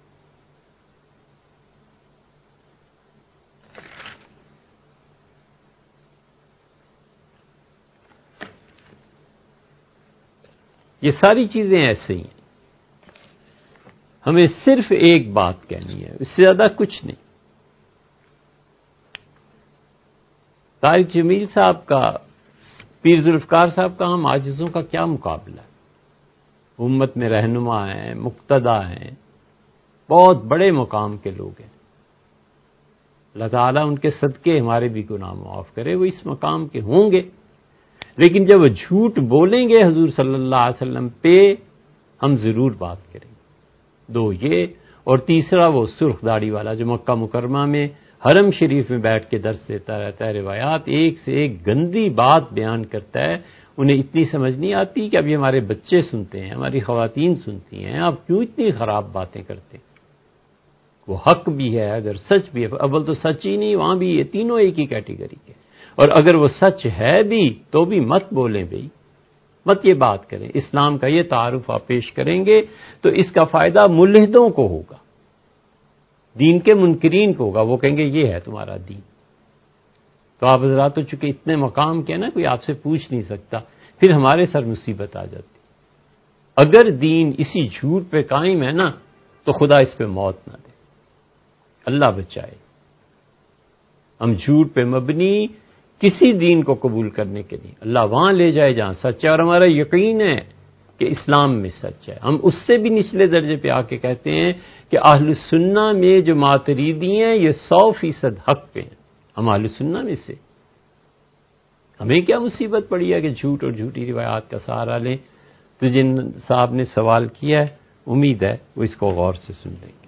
یہ ساری چیزیں ایسے ہی ہیں، ہمیں صرف ایک بات کہنی ہے، اس سے زیادہ کچھ نہیں۔ طارق جمیل صاحب کا، پیر ذوالفقار صاحب کا ہم عاجزوں کا کیا مقابلہ ہے؟ امت میں رہنما ہیں، مقتدا ہیں، بہت بڑے مقام کے لوگ ہیں۔ اللہ تعالیٰ ان کے صدقے ہمارے بھی گناہ معاف کرے، وہ اس مقام کے ہوں گے، لیکن جب وہ جھوٹ بولیں گے حضور صلی اللہ علیہ وسلم پہ، ہم ضرور بات کریں گے۔ دو یہ، اور تیسرا وہ سرخ داڑھی والا جو مکہ مکرمہ میں حرم شریف میں بیٹھ کے درس دیتا رہتا ہے، روایات ایک سے ایک گندی بات بیان کرتا ہے، انہیں اتنی سمجھ نہیں آتی کہ اب یہ ہمارے بچے سنتے ہیں، ہماری خواتین سنتی ہیں، آپ کیوں اتنی خراب باتیں کرتے ہیں؟ وہ حق بھی ہے، اگر سچ بھی ہے، اول تو سچ ہی نہیں، وہاں بھی یہ تینوں ایک ہی کیٹیگری کے، اور اگر وہ سچ ہے بھی تو بھی مت بولیں بھئی، مت یہ بات کریں۔ اسلام کا یہ تعارف آپ پیش کریں گے تو اس کا فائدہ ملحدوں کو ہوگا، دین کے منکرین کو ہوگا، وہ کہیں گے یہ ہے تمہارا دین۔ تو آپ حضرات تو چونکہ اتنے مقام کے نا، کوئی آپ سے پوچھ نہیں سکتا، پھر ہمارے سر مصیبت آ جاتی۔ اگر دین اسی جھوٹ پہ قائم ہے نا تو خدا اس پہ موت نہ دے، اللہ بچائے۔ ہم جھوٹ پہ مبنی کسی دین کو قبول کرنے کے لیے اللہ وہاں لے جائے جہاں سچ ہے، اور ہمارا یقین ہے کہ اسلام میں سچ ہے۔ ہم اس سے بھی نچلے درجے پہ آ کے کہتے ہیں کہ اہل السنہ میں جو ماتریدی ہیں یہ سو فیصد حق پہ ہیں، ہم اہل السنہ میں سے، ہمیں کیا مصیبت پڑی ہے کہ جھوٹ اور جھوٹی روایات کا سہارا لیں؟ تو جن صاحب نے سوال کیا ہے، امید ہے وہ اس کو غور سے سن لیں۔